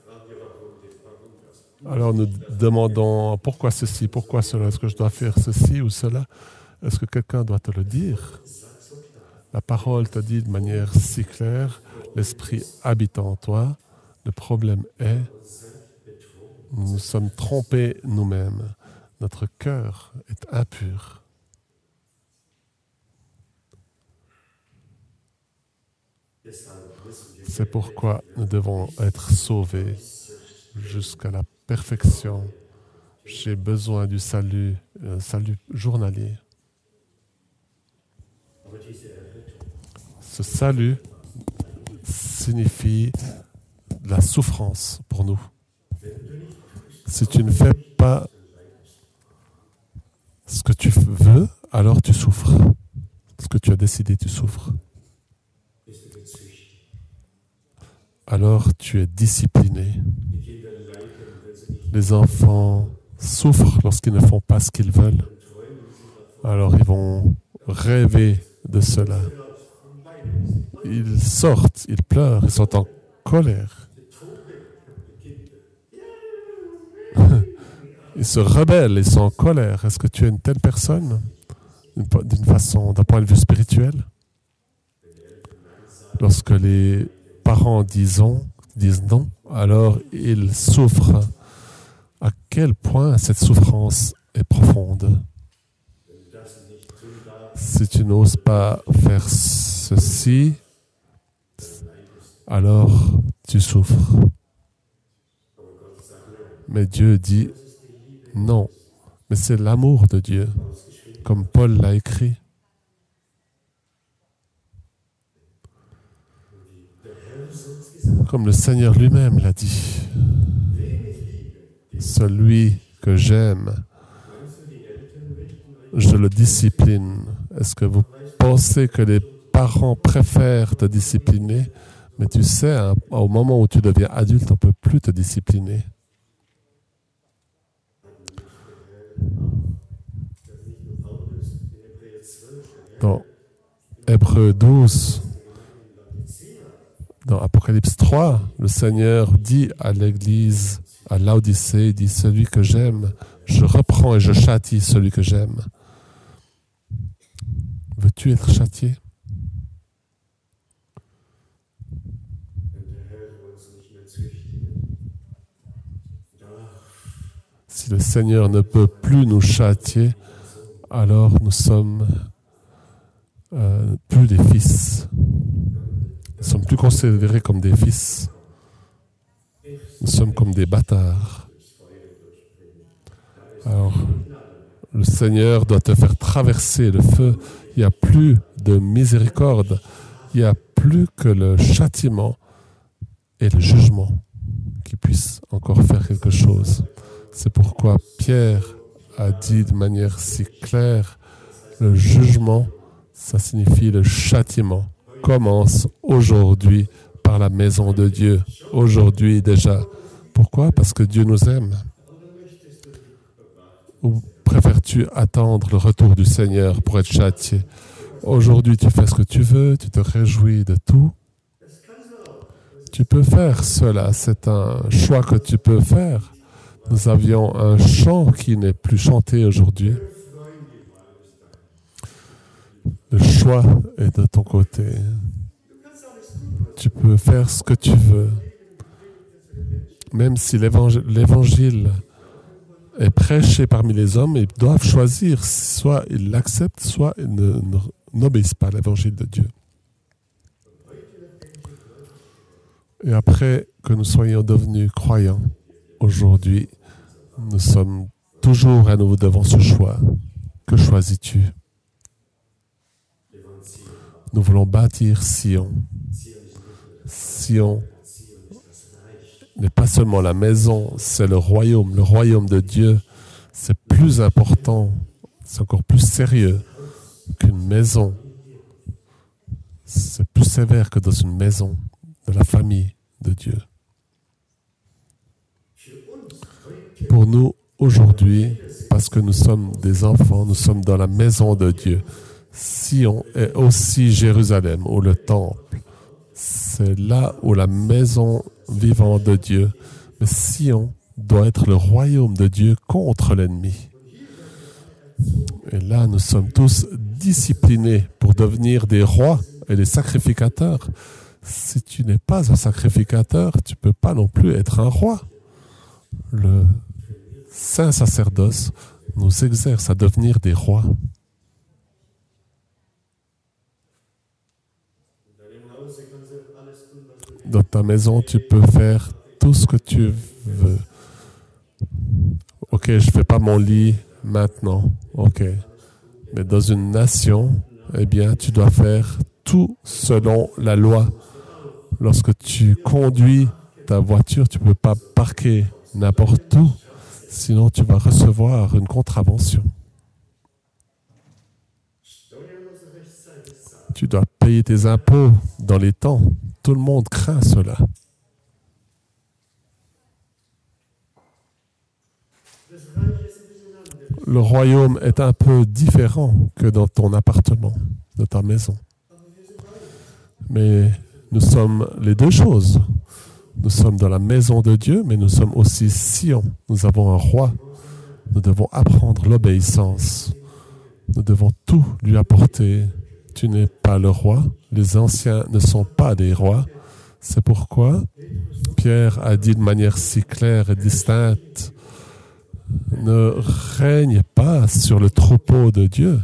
Alors nous demandons pourquoi ceci, pourquoi cela, est-ce que je dois faire ceci ou cela? Est-ce que quelqu'un doit te le dire? La parole te dit de manière si claire, l'Esprit habite en toi. Le problème est, nous nous sommes trompés nous-mêmes. Notre cœur est impur. C'est pourquoi nous devons être sauvés jusqu'à la perfection. J'ai besoin du salut, un salut journalier. Ce salut signifie la souffrance pour nous. Si tu ne fais pas ce que tu veux, alors tu souffres. Ce que tu as décidé, tu souffres. Alors tu es discipliné. Les enfants souffrent lorsqu'ils ne font pas ce qu'ils veulent. Alors ils vont rêver de cela. Ils sortent, ils pleurent, ils sont en colère. Ils se rebellent, ils sont en colère. Est-ce que tu es une telle personne d'une façon, d'un point de vue spirituel? Lorsque les parents disent, disent non, alors ils souffrent. À quel point cette souffrance est profonde? Si tu n'oses pas faire ceci, alors tu souffres. Mais Dieu dit non. Mais c'est l'amour de Dieu, comme Paul l'a écrit. Comme le Seigneur lui-même l'a dit. Celui que j'aime, je le discipline. Est-ce que vous pensez que les parents préfèrent te discipliner? Mais tu sais, hein, au moment où tu deviens adulte, on ne peut plus te discipliner. Dans Hébreux douze, dans Apocalypse trois, le Seigneur dit à l'Église, à Laodicée, il dit « Celui que j'aime, je reprends et je châtie celui que j'aime. » Veux-tu être châtié? Si le Seigneur ne peut plus nous châtier, alors nous sommes euh, plus des fils. Nous ne sommes plus considérés comme des fils. Nous sommes comme des bâtards. Alors, le Seigneur doit te faire traverser le feu. Il n'y a plus de miséricorde. Il n'y a plus que le châtiment et le jugement qui puissent encore faire quelque chose. C'est pourquoi Pierre a dit de manière si claire, le jugement, ça signifie le châtiment, commence aujourd'hui par la maison de Dieu. Aujourd'hui déjà. Pourquoi? Parce que Dieu nous aime. Ou préfères-tu attendre le retour du Seigneur pour être châtié? Aujourd'hui, tu fais ce que tu veux, tu te réjouis de tout. Tu peux faire cela, c'est un choix que tu peux faire. Nous avions un chant qui n'est plus chanté aujourd'hui. Le choix est de ton côté. Tu peux faire ce que tu veux. Même si l'évangile, l'évangile est prêché parmi les hommes, ils doivent choisir. Soit ils l'acceptent, soit ils ne, ne, n'obéissent pas à l'évangile de Dieu. Et après que nous soyons devenus croyants, aujourd'hui, nous sommes toujours à nouveau devant ce choix. Que choisis-tu? Nous voulons bâtir Sion. Sion n'est pas seulement la maison, c'est le royaume. Le royaume de Dieu, c'est plus important, c'est encore plus sérieux qu'une maison. C'est plus sévère que dans une maison de la famille de Dieu. Pour nous, aujourd'hui, parce que nous sommes des enfants, nous sommes dans la maison de Dieu. Sion est aussi Jérusalem, ou le temple. C'est là où la maison vivante de Dieu. Mais Sion doit être le royaume de Dieu contre l'ennemi. Et là, nous sommes tous disciplinés pour devenir des rois et des sacrificateurs. Si tu n'es pas un sacrificateur, tu ne peux pas non plus être un roi. Le saint sacerdoce nous exerce à devenir des rois. Dans ta maison, tu peux faire tout ce que tu veux. Ok, je ne fais pas mon lit maintenant. Ok. Mais dans une nation, eh bien, tu dois faire tout selon la loi. Lorsque tu conduis ta voiture, tu ne peux pas parquer n'importe où. Sinon, tu vas recevoir une contravention. Tu dois payer tes impôts dans les temps. Tout le monde craint cela. Le royaume est un peu différent que dans ton appartement, dans ta maison. Mais nous sommes les deux choses. Nous sommes dans la maison de Dieu, mais nous sommes aussi Sion. Nous avons un roi. Nous devons apprendre l'obéissance. Nous devons tout lui apporter. Tu n'es pas le roi. Les anciens ne sont pas des rois. C'est pourquoi Pierre a dit de manière si claire et distincte, ne règne pas sur le troupeau de Dieu.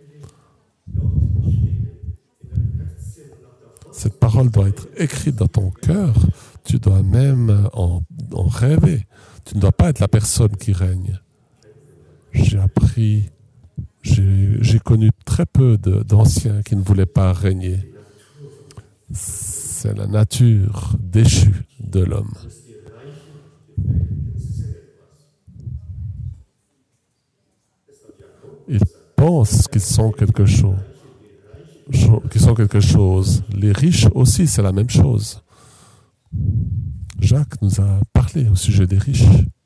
Cette parole doit être écrite dans ton cœur. Tu dois même en, en rêver. Tu ne dois pas être la personne qui règne. J'ai appris, j'ai, j'ai connu très peu de, d'anciens qui ne voulaient pas régner. C'est la nature déchue de l'homme. Ils pensent qu'ils sont quelque chose. Qui sont quelque chose. Les riches aussi, c'est la même chose. Jacques nous a parlé au sujet des riches.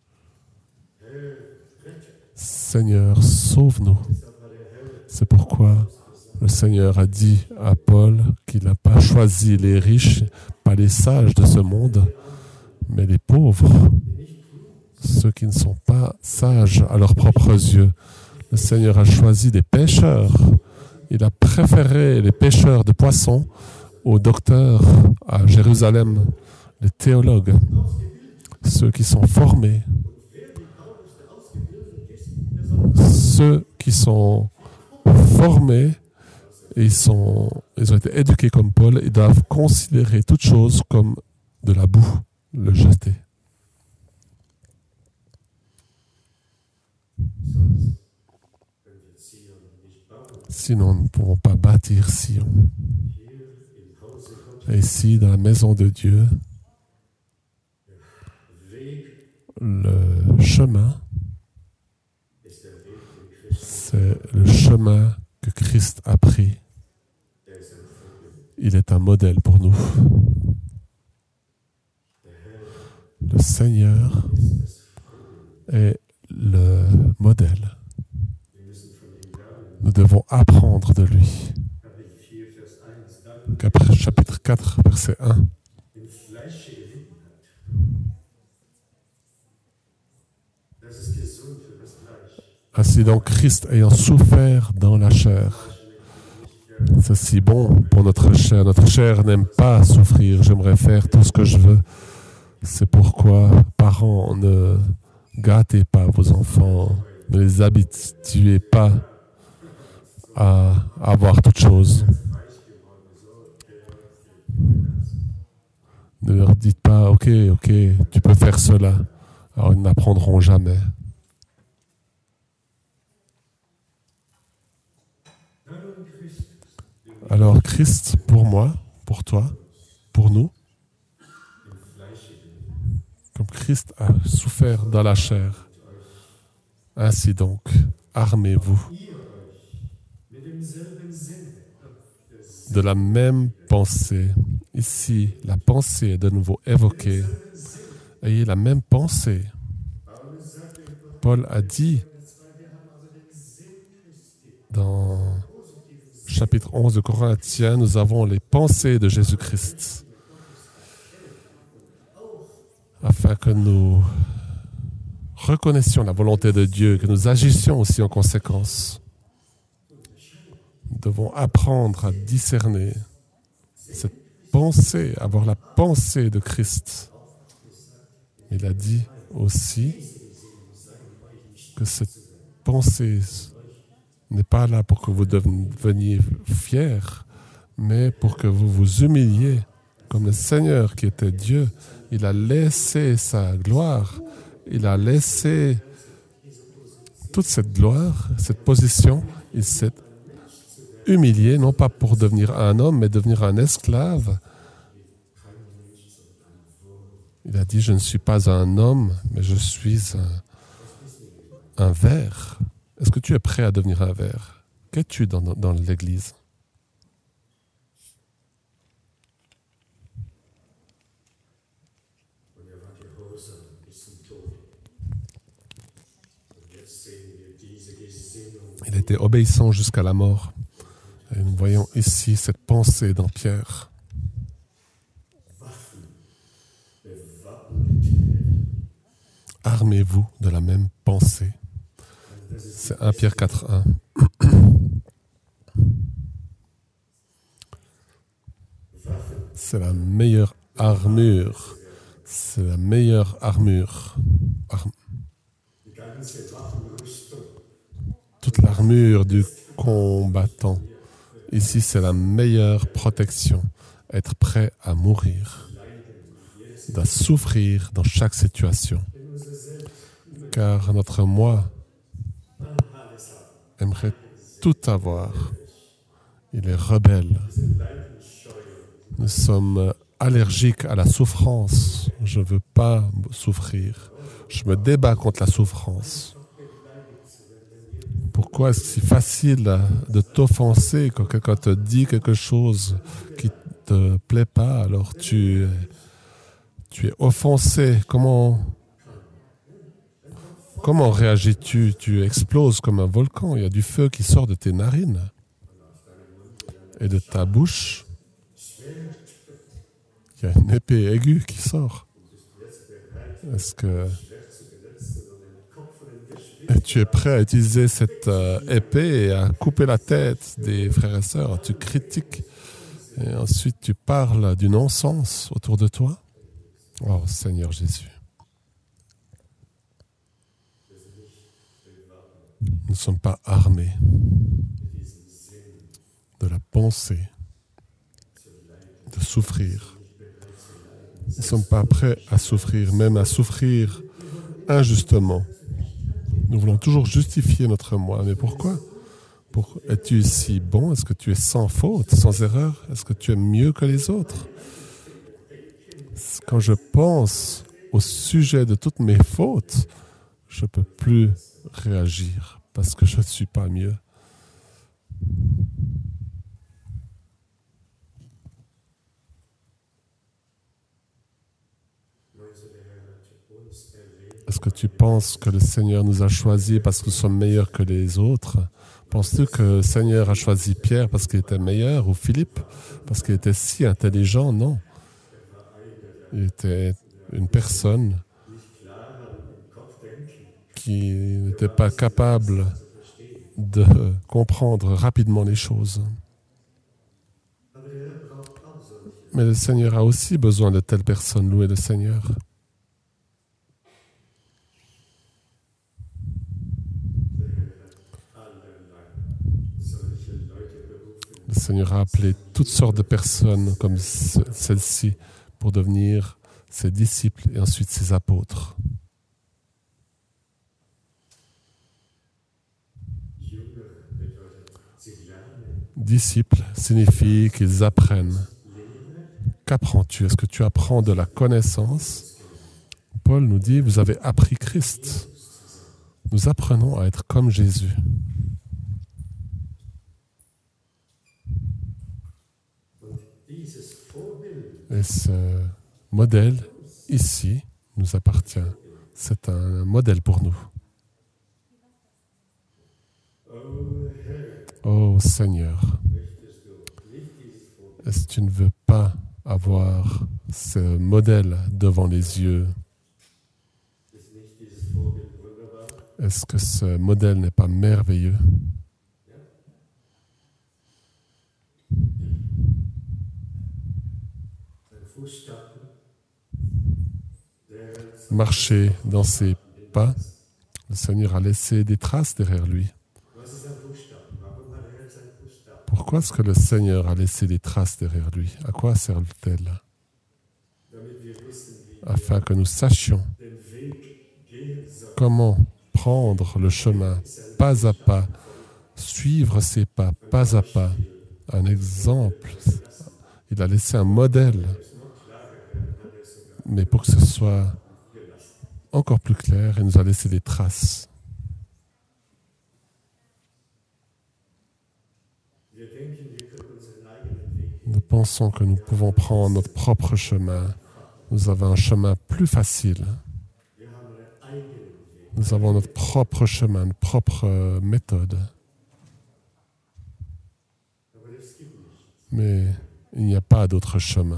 Seigneur, sauve-nous. C'est pourquoi le Seigneur a dit à Paul qu'il n'a pas choisi les riches, pas les sages de ce monde, mais les pauvres, ceux qui ne sont pas sages à leurs propres yeux. Le Seigneur a choisi des pêcheurs. Il a préféré les pêcheurs de poissons aux docteurs à Jérusalem, les théologues, ceux qui sont formés, ceux qui sont formés et ils, sont, ils ont été éduqués comme Paul, ils doivent considérer toute chose comme de la boue, le jeter. Sinon, nous ne pourrons pas bâtir Sion. Et ici, dans la maison de Dieu, le chemin, c'est le chemin que Christ a pris. Il est un modèle pour nous. Le Seigneur est le modèle. Nous devons apprendre de lui. Chapitre quatre, verset un. Ainsi donc, Christ ayant souffert dans la chair. C'est si bon pour notre chair. Notre chair n'aime pas souffrir. J'aimerais faire tout ce que je veux. C'est pourquoi, parents, ne gâtez pas vos enfants. Ne les habituez pas à avoir toutes choses. Ne leur dites pas, ok, ok, tu peux faire cela. Alors ils n'apprendront jamais. Alors Christ, pour moi, pour toi, pour nous, comme Christ a souffert dans la chair, ainsi donc, armez-vous de la même pensée. Ici, la pensée est de nouveau évoquée. Ayez la même pensée. Paul a dit dans chapitre onze de Corinthiens, nous avons les pensées de Jésus-Christ, afin que nous reconnaissions la volonté de Dieu, que nous agissions aussi en conséquence. Nous devons apprendre à discerner cette pensée, avoir la pensée de Christ. Il a dit aussi que cette pensée n'est pas là pour que vous deveniez fiers, mais pour que vous vous humiliez, comme le Seigneur qui était Dieu. Il a laissé sa gloire, il a laissé toute cette gloire, cette position, il s'est humilié, non pas pour devenir un homme, mais devenir un esclave. Il a dit, je ne suis pas un homme, mais je suis un, un ver. Est-ce que tu es prêt à devenir un ver? Qu'es-tu dans, dans l'Église? Il était obéissant jusqu'à la mort. Et nous voyons ici cette pensée dans Pierre. Armez-vous de la même pensée. C'est un Pierre quatre, un. C'est la meilleure armure. C'est la meilleure armure. Ar- Toute l'armure du combattant. Ici, c'est la meilleure protection. Être prêt à mourir, à souffrir dans chaque situation. Car notre moi aimerait tout avoir. Il est rebelle. Nous sommes allergiques à la souffrance. Je ne veux pas souffrir. Je me débat contre la souffrance. Pourquoi est-ce si facile de t'offenser quand quelqu'un te dit quelque chose qui ne te plaît pas? Alors tu, tu es offensé. Comment, comment réagis-tu? Tu exploses comme un volcan. Il y a du feu qui sort de tes narines et de ta bouche. Il y a une épée aiguë qui sort. Est-ce que et tu es prêt à utiliser cette euh, épée et à couper la tête des frères et sœurs? Tu critiques et ensuite tu parles du non-sens autour de toi? Oh Seigneur Jésus. Nous ne sommes pas armés de la pensée, de souffrir. Nous ne sommes pas prêts à souffrir, même à souffrir injustement. Nous voulons toujours justifier notre moi. Mais pourquoi? Pour, es-tu si bon? Est-ce que tu es sans faute, sans erreur? Est-ce que tu es mieux que les autres? Quand je pense au sujet de toutes mes fautes, je ne peux plus réagir parce que je ne suis pas mieux. Est-ce que tu penses que le Seigneur nous a choisis parce que nous sommes meilleurs que les autres? Penses-tu que le Seigneur a choisi Pierre parce qu'il était meilleur ou Philippe parce qu'il était si intelligent? Non. Il était une personne qui n'était pas capable de comprendre rapidement les choses. Mais le Seigneur a aussi besoin de telles personnes. Louez le Seigneur. Le Seigneur a appelé toutes sortes de personnes comme celle-ci pour devenir ses disciples et ensuite ses apôtres. Disciples signifie qu'ils apprennent. Qu'apprends-tu? Est-ce que tu apprends de la connaissance? Paul nous dit, vous avez appris Christ. Nous apprenons à être comme Jésus. Et ce modèle, ici, nous appartient. C'est un modèle pour nous. Oh Seigneur, est-ce que tu ne veux pas avoir ce modèle devant les yeux? Est-ce que ce modèle n'est pas merveilleux? Marcher dans ses pas, le Seigneur a laissé des traces derrière lui. Pourquoi est-ce que le Seigneur a laissé des traces derrière lui? À quoi servent-elles? Afin que nous sachions comment prendre le chemin pas à pas, suivre ses pas pas à pas. Un exemple, il a laissé un modèle. Mais pour que ce soit encore plus clair, il nous a laissé des traces. Nous pensons que nous pouvons prendre notre propre chemin. Nous avons un chemin plus facile. Nous avons notre propre chemin, notre propre méthode. Mais il n'y a pas d'autre chemin.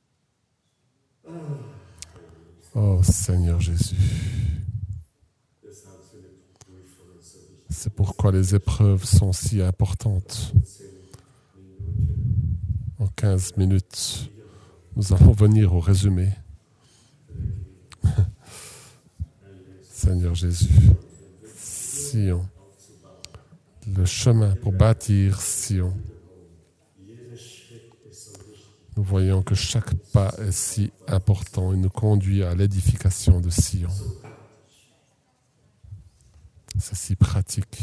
Oh Seigneur Jésus. C'est pourquoi les épreuves sont si importantes. En quinze minutes, nous allons venir au résumé. Seigneur Jésus, Sion, le chemin pour bâtir Sion. Nous voyons que chaque pas est si important et nous conduit à l'édification de Sion. C'est si pratique.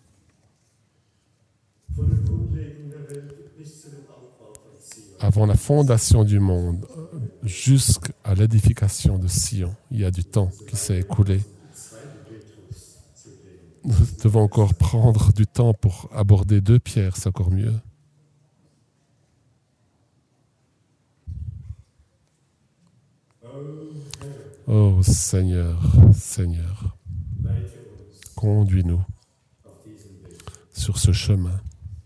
Avant la fondation du monde, jusqu'à l'édification de Sion, il y a du temps qui s'est écoulé. Nous devons encore prendre du temps pour aborder deux pierres, c'est encore mieux. Oh Seigneur, Seigneur, conduis-nous sur ce chemin.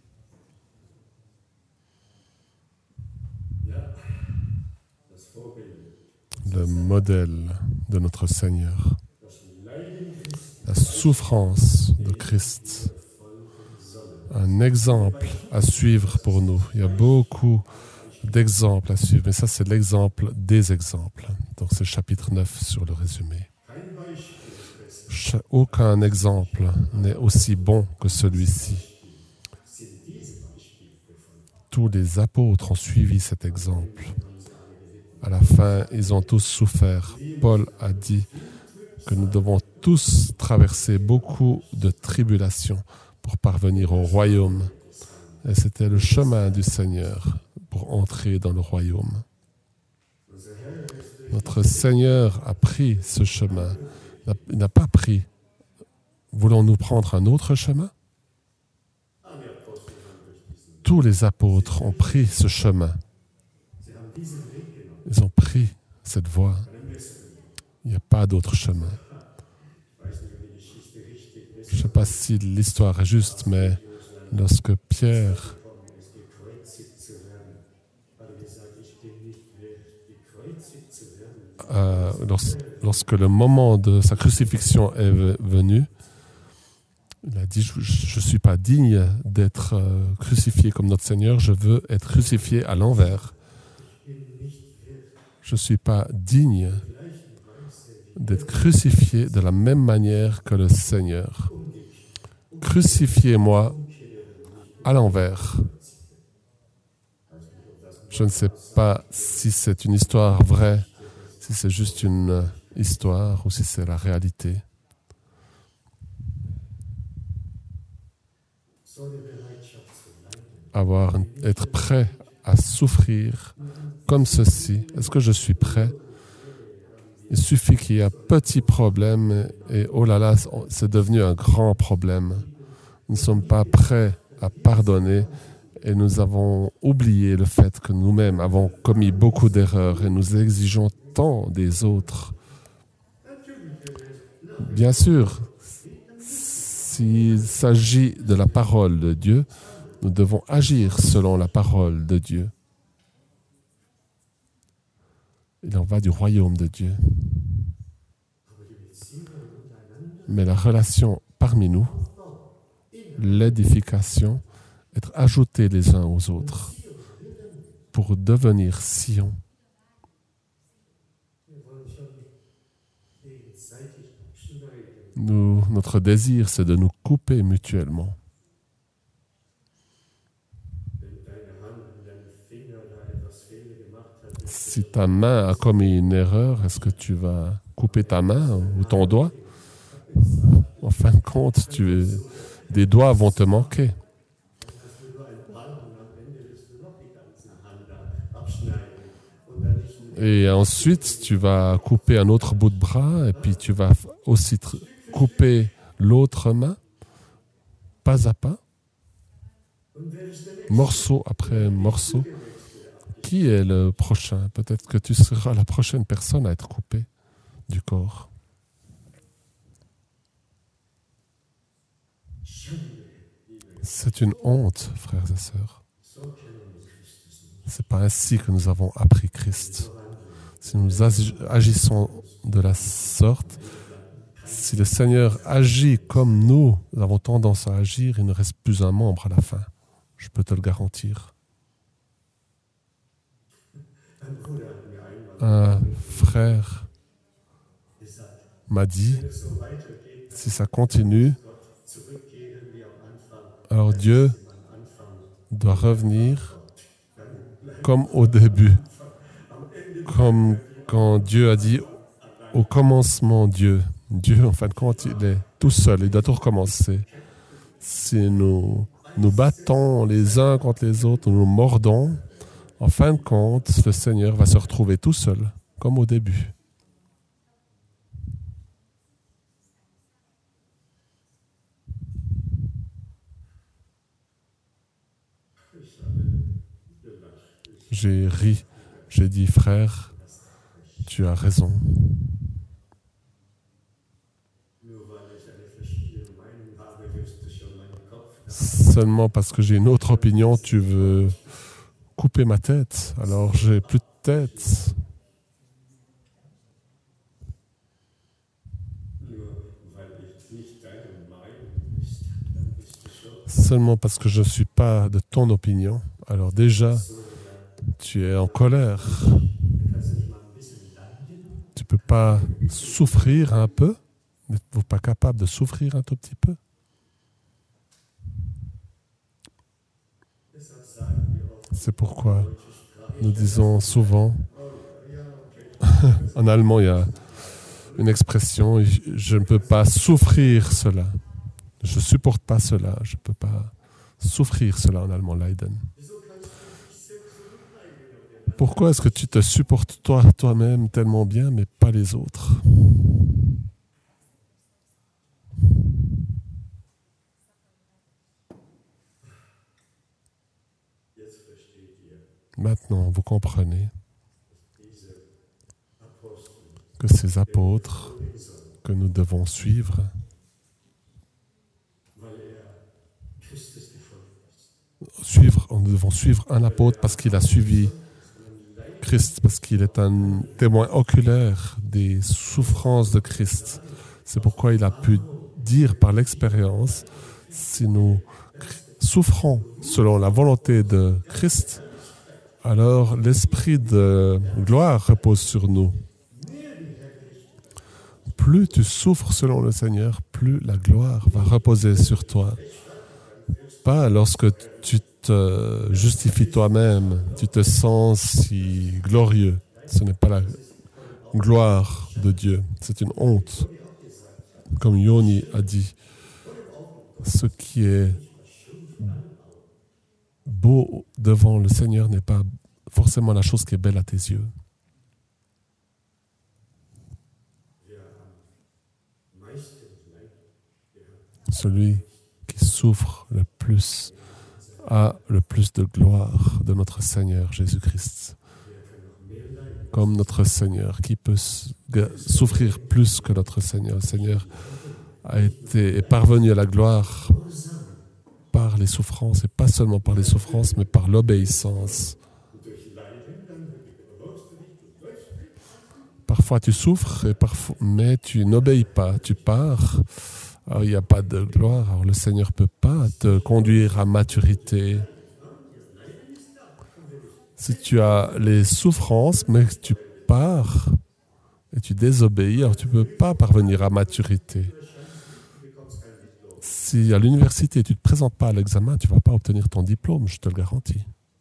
Le modèle de notre Seigneur, la souffrance de Christ, un exemple à suivre pour nous. Il y a beaucoup d'exemples à suivre, mais ça c'est l'exemple des exemples. Donc c'est le chapitre neuf sur le résumé. Aucun exemple n'est aussi bon que celui-ci. Tous les apôtres ont suivi cet exemple. À la fin, ils ont tous souffert. Paul a dit que nous devons tous traverser beaucoup de tribulations pour parvenir au royaume. Et c'était le chemin du Seigneur pour entrer dans le royaume. Notre Seigneur a pris ce chemin. Il n'a pas pris. Voulons-nous prendre un autre chemin? Tous les apôtres ont pris ce chemin. Ils ont pris cette voie. Il n'y a pas d'autre chemin. Je ne sais pas si l'histoire est juste, mais lorsque Pierre euh, lors, lorsque le moment de sa crucifixion est venu, il a dit, je ne suis pas digne d'être euh, crucifié comme notre Seigneur, je veux être crucifié à l'envers. Je ne suis pas digne d'être crucifié de la même manière que le Seigneur. Crucifiez-moi à l'envers. Je ne sais pas si c'est une histoire vraie, si c'est juste une histoire ou si c'est la réalité. Avoir, être prêt à souffrir comme ceci. Est-ce que je suis prêt? Il suffit qu'il y ait un petit problème et oh là là, c'est devenu un grand problème. Nous ne sommes pas prêts à pardonner et nous avons oublié le fait que nous-mêmes avons commis beaucoup d'erreurs et nous exigeons tant des autres. Bien sûr, s'il s'agit de la parole de Dieu, nous devons agir selon la parole de Dieu. Il en va du royaume de Dieu. Mais la relation parmi nous, l'édification, être ajoutés les uns aux autres pour devenir Sion. Nous, notre désir, c'est de nous couper mutuellement. Si ta main a commis une erreur, est-ce que tu vas couper ta main ou ton doigt? En fin de compte, tu es, des doigts vont te manquer. Et ensuite, tu vas couper un autre bout de bras et puis tu vas aussi tr- couper l'autre main, pas à pas, morceau après morceau. Qui est le prochain? Peut-être que tu seras la prochaine personne à être coupée du corps. C'est une honte, frères et sœurs. Ce n'est pas ainsi que nous avons appris Christ. Si nous agissons de la sorte, Si le Seigneur agit comme nous avons tendance à agir, il ne reste plus un membre à la fin. Je peux te le garantir. Un frère m'a dit, si ça continue, alors Dieu doit revenir comme au début, comme quand Dieu a dit au commencement Dieu. Dieu, en fin de compte, il est tout seul, il doit tout recommencer. Si nous nous battons les uns contre les autres, nous nous mordons, en fin de compte, le Seigneur va se retrouver tout seul, comme au début. J'ai ri, j'ai dit, frère, tu as raison. Seulement parce que j'ai une autre opinion, tu veux couper ma tête. Alors j'ai plus de tête. Seulement parce que je ne suis pas de ton opinion. Alors déjà, tu es en colère. Tu ne peux pas souffrir un peu? N'êtes-vous pas capable de souffrir un tout petit peu? C'est pourquoi nous disons souvent, en allemand, il y a une expression, je ne peux pas souffrir cela. Je ne supporte pas cela. Je ne peux pas souffrir cela en allemand, leiden. Pourquoi est-ce que tu te supportes toi, toi-même tellement bien, mais pas les autres? Maintenant, vous comprenez que ces apôtres que nous devons suivre, suivre, nous devons suivre un apôtre parce qu'il a suivi Christ, parce qu'il est un témoin oculaire des souffrances de Christ. C'est pourquoi il a pu dire par l'expérience, si nous souffrons selon la volonté de Christ, alors l'esprit de gloire repose sur nous. Plus tu souffres selon le Seigneur, plus la gloire va reposer sur toi. Pas lorsque tu te justifies toi-même, tu te sens si glorieux. Ce n'est pas la gloire de Dieu, c'est une honte. Comme Yoni a dit, ce qui est beau devant le Seigneur n'est pas forcément la chose qui est belle à tes yeux. Celui qui souffre le plus a le plus de gloire de notre Seigneur Jésus-Christ. Comme notre Seigneur, qui peut souffrir plus que notre Seigneur. Le Seigneur a été, est parvenu à la gloire par les souffrances, et pas seulement par les souffrances, mais par l'obéissance. Parfois tu souffres, et parfois, mais tu n'obéis pas, tu pars. Alors, il n'y a pas de gloire. Alors, le Seigneur ne peut pas te conduire à maturité. Si tu as les souffrances, mais tu pars et tu désobéis, alors tu ne peux pas parvenir à maturité. Si à l'université, tu ne te présentes pas à l'examen, tu ne vas pas obtenir ton diplôme, je te le garantis.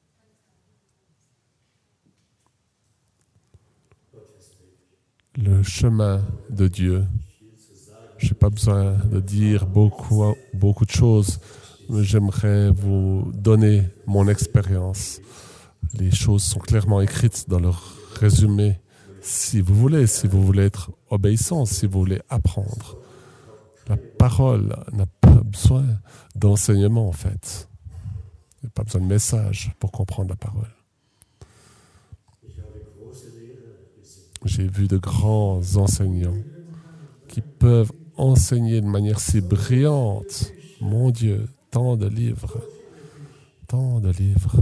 Le chemin de Dieu. Je n'ai pas besoin de dire beaucoup, beaucoup de choses, mais j'aimerais vous donner mon expérience. Les choses sont clairement écrites dans leur résumé. Si vous voulez, si vous voulez être obéissant, si vous voulez apprendre, la parole n'a pas besoin d'enseignement en fait. Il n'y a pas besoin de message pour comprendre la parole. J'ai vu de grands enseignants qui peuvent enseigner de manière si brillante. Mon Dieu, tant de livres, tant de livres.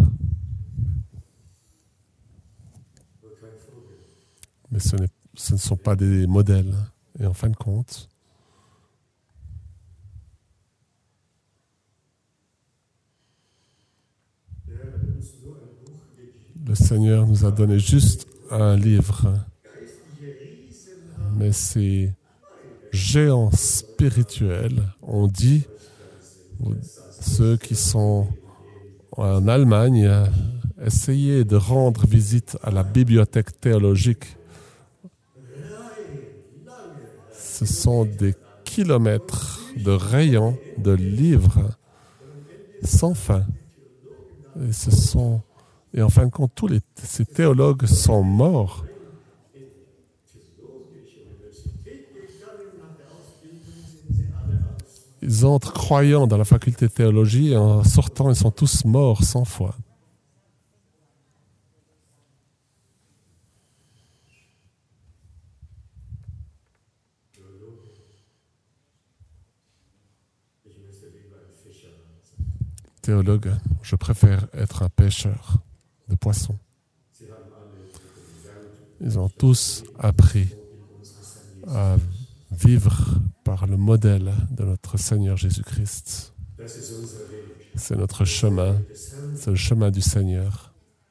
Mais ce, n'est, ce ne sont pas des modèles. Et en fin de compte, Le Seigneur nous a donné juste un livre, mais ces géants spirituels, on dit, ceux qui sont en Allemagne, essayez de rendre visite à la bibliothèque théologique. Ce sont des kilomètres de rayons de livres sans fin. Et, ce sont, et en fin de compte, tous les, ces théologues sont morts. Ils entrent croyants dans la faculté de théologie et en sortant, ils sont tous morts cent fois. Théologue, je préfère être un pêcheur de poissons. Ils ont tous appris à vivre par le modèle de notre Seigneur Jésus-Christ. C'est notre chemin, c'est le chemin du Seigneur.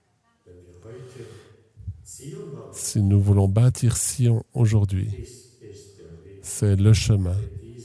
Si nous voulons bâtir Sion aujourd'hui, c'est le chemin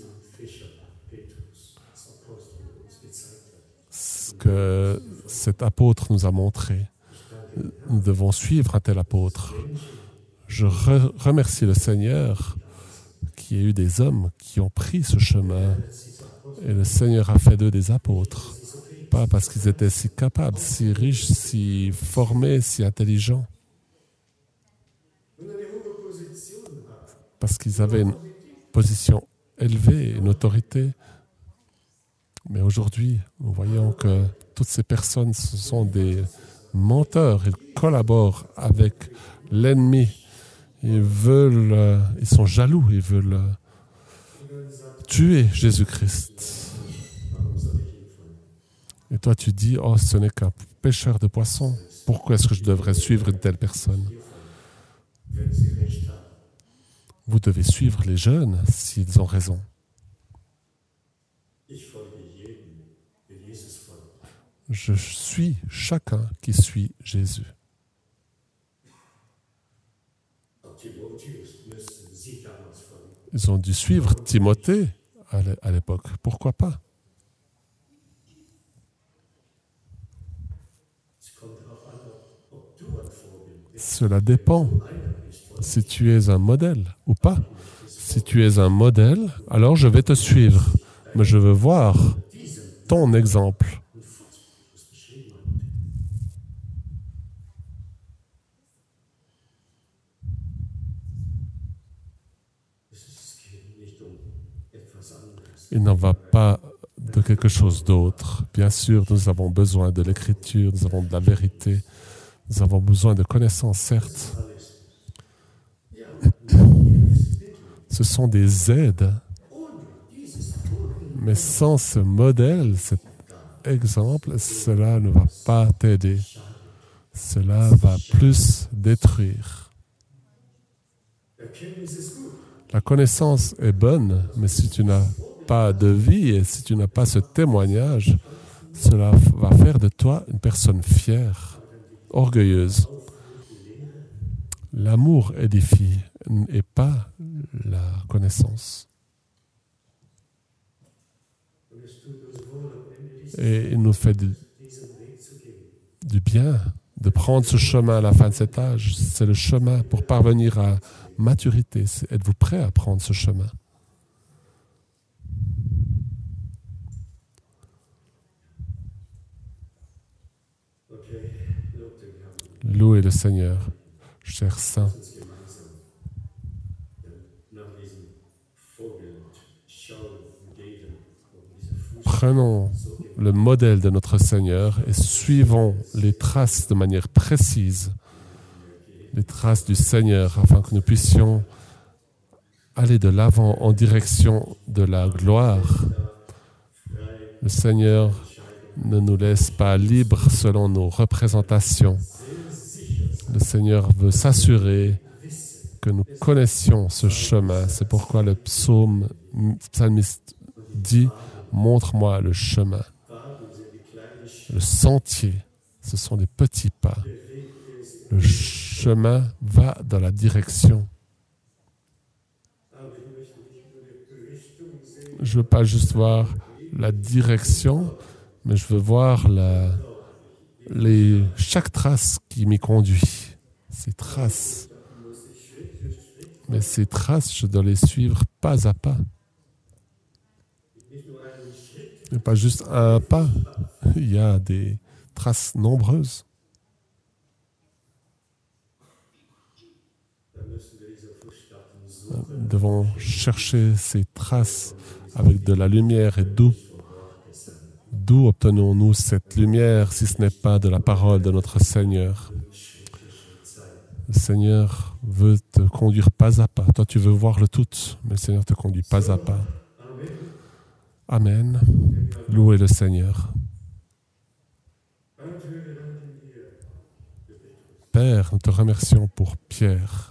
que cet apôtre nous a montré. Nous devons suivre un tel apôtre. Je re- remercie le Seigneur qu'il y ait eu des hommes qui ont pris ce chemin et le Seigneur a fait d'eux des apôtres. Pas parce qu'ils étaient si capables, si riches, si formés, si intelligents. Parce qu'ils avaient une position élevée, une autorité. Mais aujourd'hui, nous voyons que toutes ces personnes, ce sont des menteurs. Ils collaborent avec l'ennemi. Ils veulent, euh, ils sont jaloux. Ils veulent euh, tuer Jésus-Christ. Et toi, tu dis, oh, ce n'est qu'un pêcheur de poissons. Pourquoi est-ce que je devrais suivre une telle personne? Vous devez suivre les jeunes s'ils ont raison. Je suis chacun qui suit Jésus. Ils ont dû suivre Timothée à l'époque. Pourquoi pas? Cela dépend si tu es un modèle ou pas. Si tu es un modèle, alors je vais te suivre. Mais je veux voir ton exemple. Il n'en va pas de quelque chose d'autre. Bien sûr, nous avons besoin de l'écriture, nous avons de la vérité, nous avons besoin de connaissances, certes. Ce sont des aides. Mais sans ce modèle, cet exemple, cela ne va pas t'aider. Cela va plus détruire. La connaissance est bonne, mais si tu n'as pas de vie et si tu n'as pas ce témoignage, cela va faire de toi une personne fière, orgueilleuse. L'amour édifie et pas la connaissance. Et il nous fait du, du bien de prendre ce chemin à la fin de cet âge. C'est le chemin pour parvenir à maturité. Êtes-vous prêt à prendre ce chemin? Louez le Seigneur, cher Saint. Prenons le modèle de notre Seigneur et suivons les traces de manière précise, les traces du Seigneur, afin que nous puissions aller de l'avant en direction de la gloire. Le Seigneur ne nous laisse pas libres selon nos représentations. Le Seigneur veut s'assurer que nous connaissions ce chemin. C'est pourquoi le psaume, psalmiste dit « Montre-moi le chemin ». Le sentier, ce sont des petits pas. Le chemin va dans la direction. Je ne veux pas juste voir la direction, mais je veux voir la, les, chaque trace qui m'y conduit. Ces traces. Mais ces traces, je dois les suivre pas à pas. Et pas juste un pas. Il y a des traces nombreuses. Nous devons chercher ces traces avec de la lumière. Et d'où, d'où obtenons-nous cette lumière si ce n'est pas de la parole de notre Seigneur? Le Seigneur veut te conduire pas à pas. Toi, tu veux voir le tout, mais le Seigneur te conduit pas à pas. Amen. Louez le Seigneur. Père, nous te remercions pour Pierre,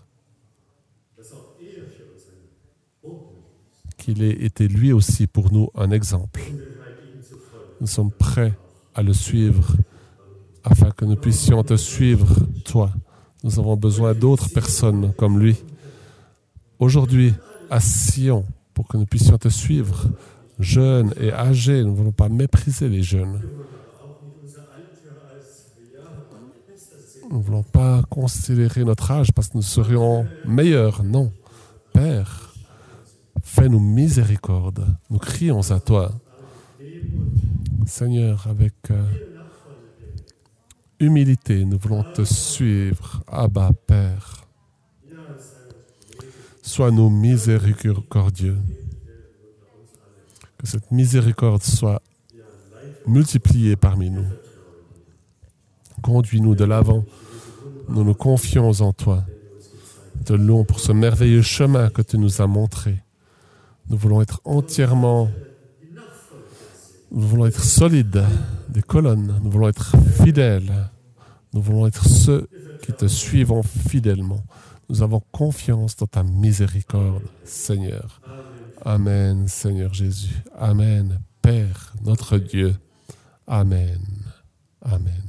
qu'il ait été lui aussi pour nous un exemple. Nous sommes prêts à le suivre afin que nous puissions te suivre, toi. Nous avons besoin d'autres personnes comme lui. Aujourd'hui, à Sion, pour que nous puissions te suivre, jeunes et âgés, nous ne voulons pas mépriser les jeunes. Nous ne voulons pas considérer notre âge parce que nous serions meilleurs. Non. Père, fais-nous miséricorde. Nous crions à toi. Seigneur, avec euh, humilité, nous voulons te suivre. Abba, Père. Sois-nous miséricordieux. Que cette miséricorde soit multipliée parmi nous. Conduis-nous de l'avant. Nous nous confions en toi. Te louons pour ce merveilleux chemin que tu nous as montré. Nous voulons être entièrement... Nous voulons être solides, des colonnes. Nous voulons être fidèles. Nous voulons être ceux qui te suivent fidèlement. Nous avons confiance dans ta miséricorde, Seigneur. Amen, Seigneur Jésus. Amen, Père, notre Dieu. Amen. Amen.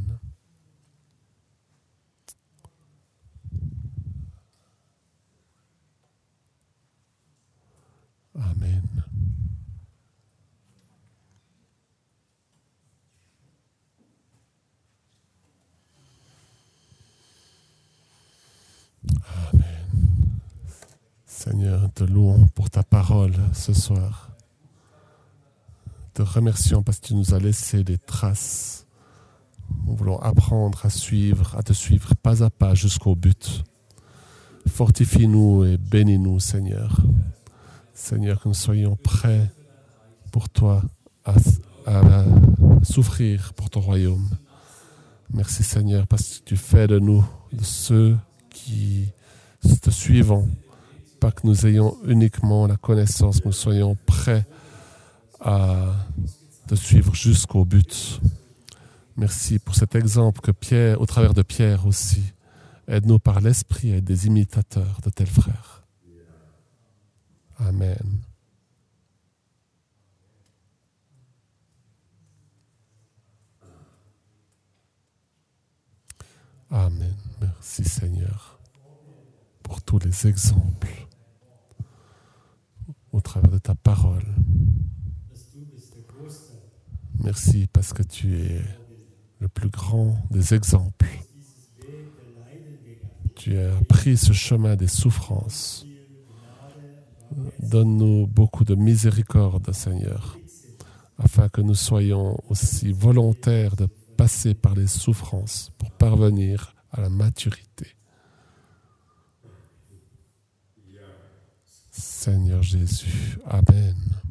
Amen. Amen. Seigneur, te louons pour ta parole ce soir. Te remercions parce que tu nous as laissé des traces. Nous voulons apprendre à suivre, à te suivre pas à pas jusqu'au but. Fortifie-nous et bénis-nous, Seigneur. Seigneur, que nous soyons prêts pour toi à, à souffrir pour ton royaume. Merci, Seigneur, parce que tu fais de nous de ceux qui te suivons. Pas que nous ayons uniquement la connaissance, mais nous soyons prêts à te suivre jusqu'au but. Merci pour cet exemple que Pierre, au travers de Pierre aussi, aide-nous par l'Esprit à être des imitateurs de tels frères. Amen. Amen. Merci Seigneur pour tous les exemples au travers de ta parole. Merci parce que tu es le plus grand des exemples. Tu as pris ce chemin des souffrances. Donne-nous beaucoup de miséricorde, Seigneur, afin que nous soyons aussi volontaires de passer par les souffrances pour parvenir à la maturité. Seigneur Jésus, Amen.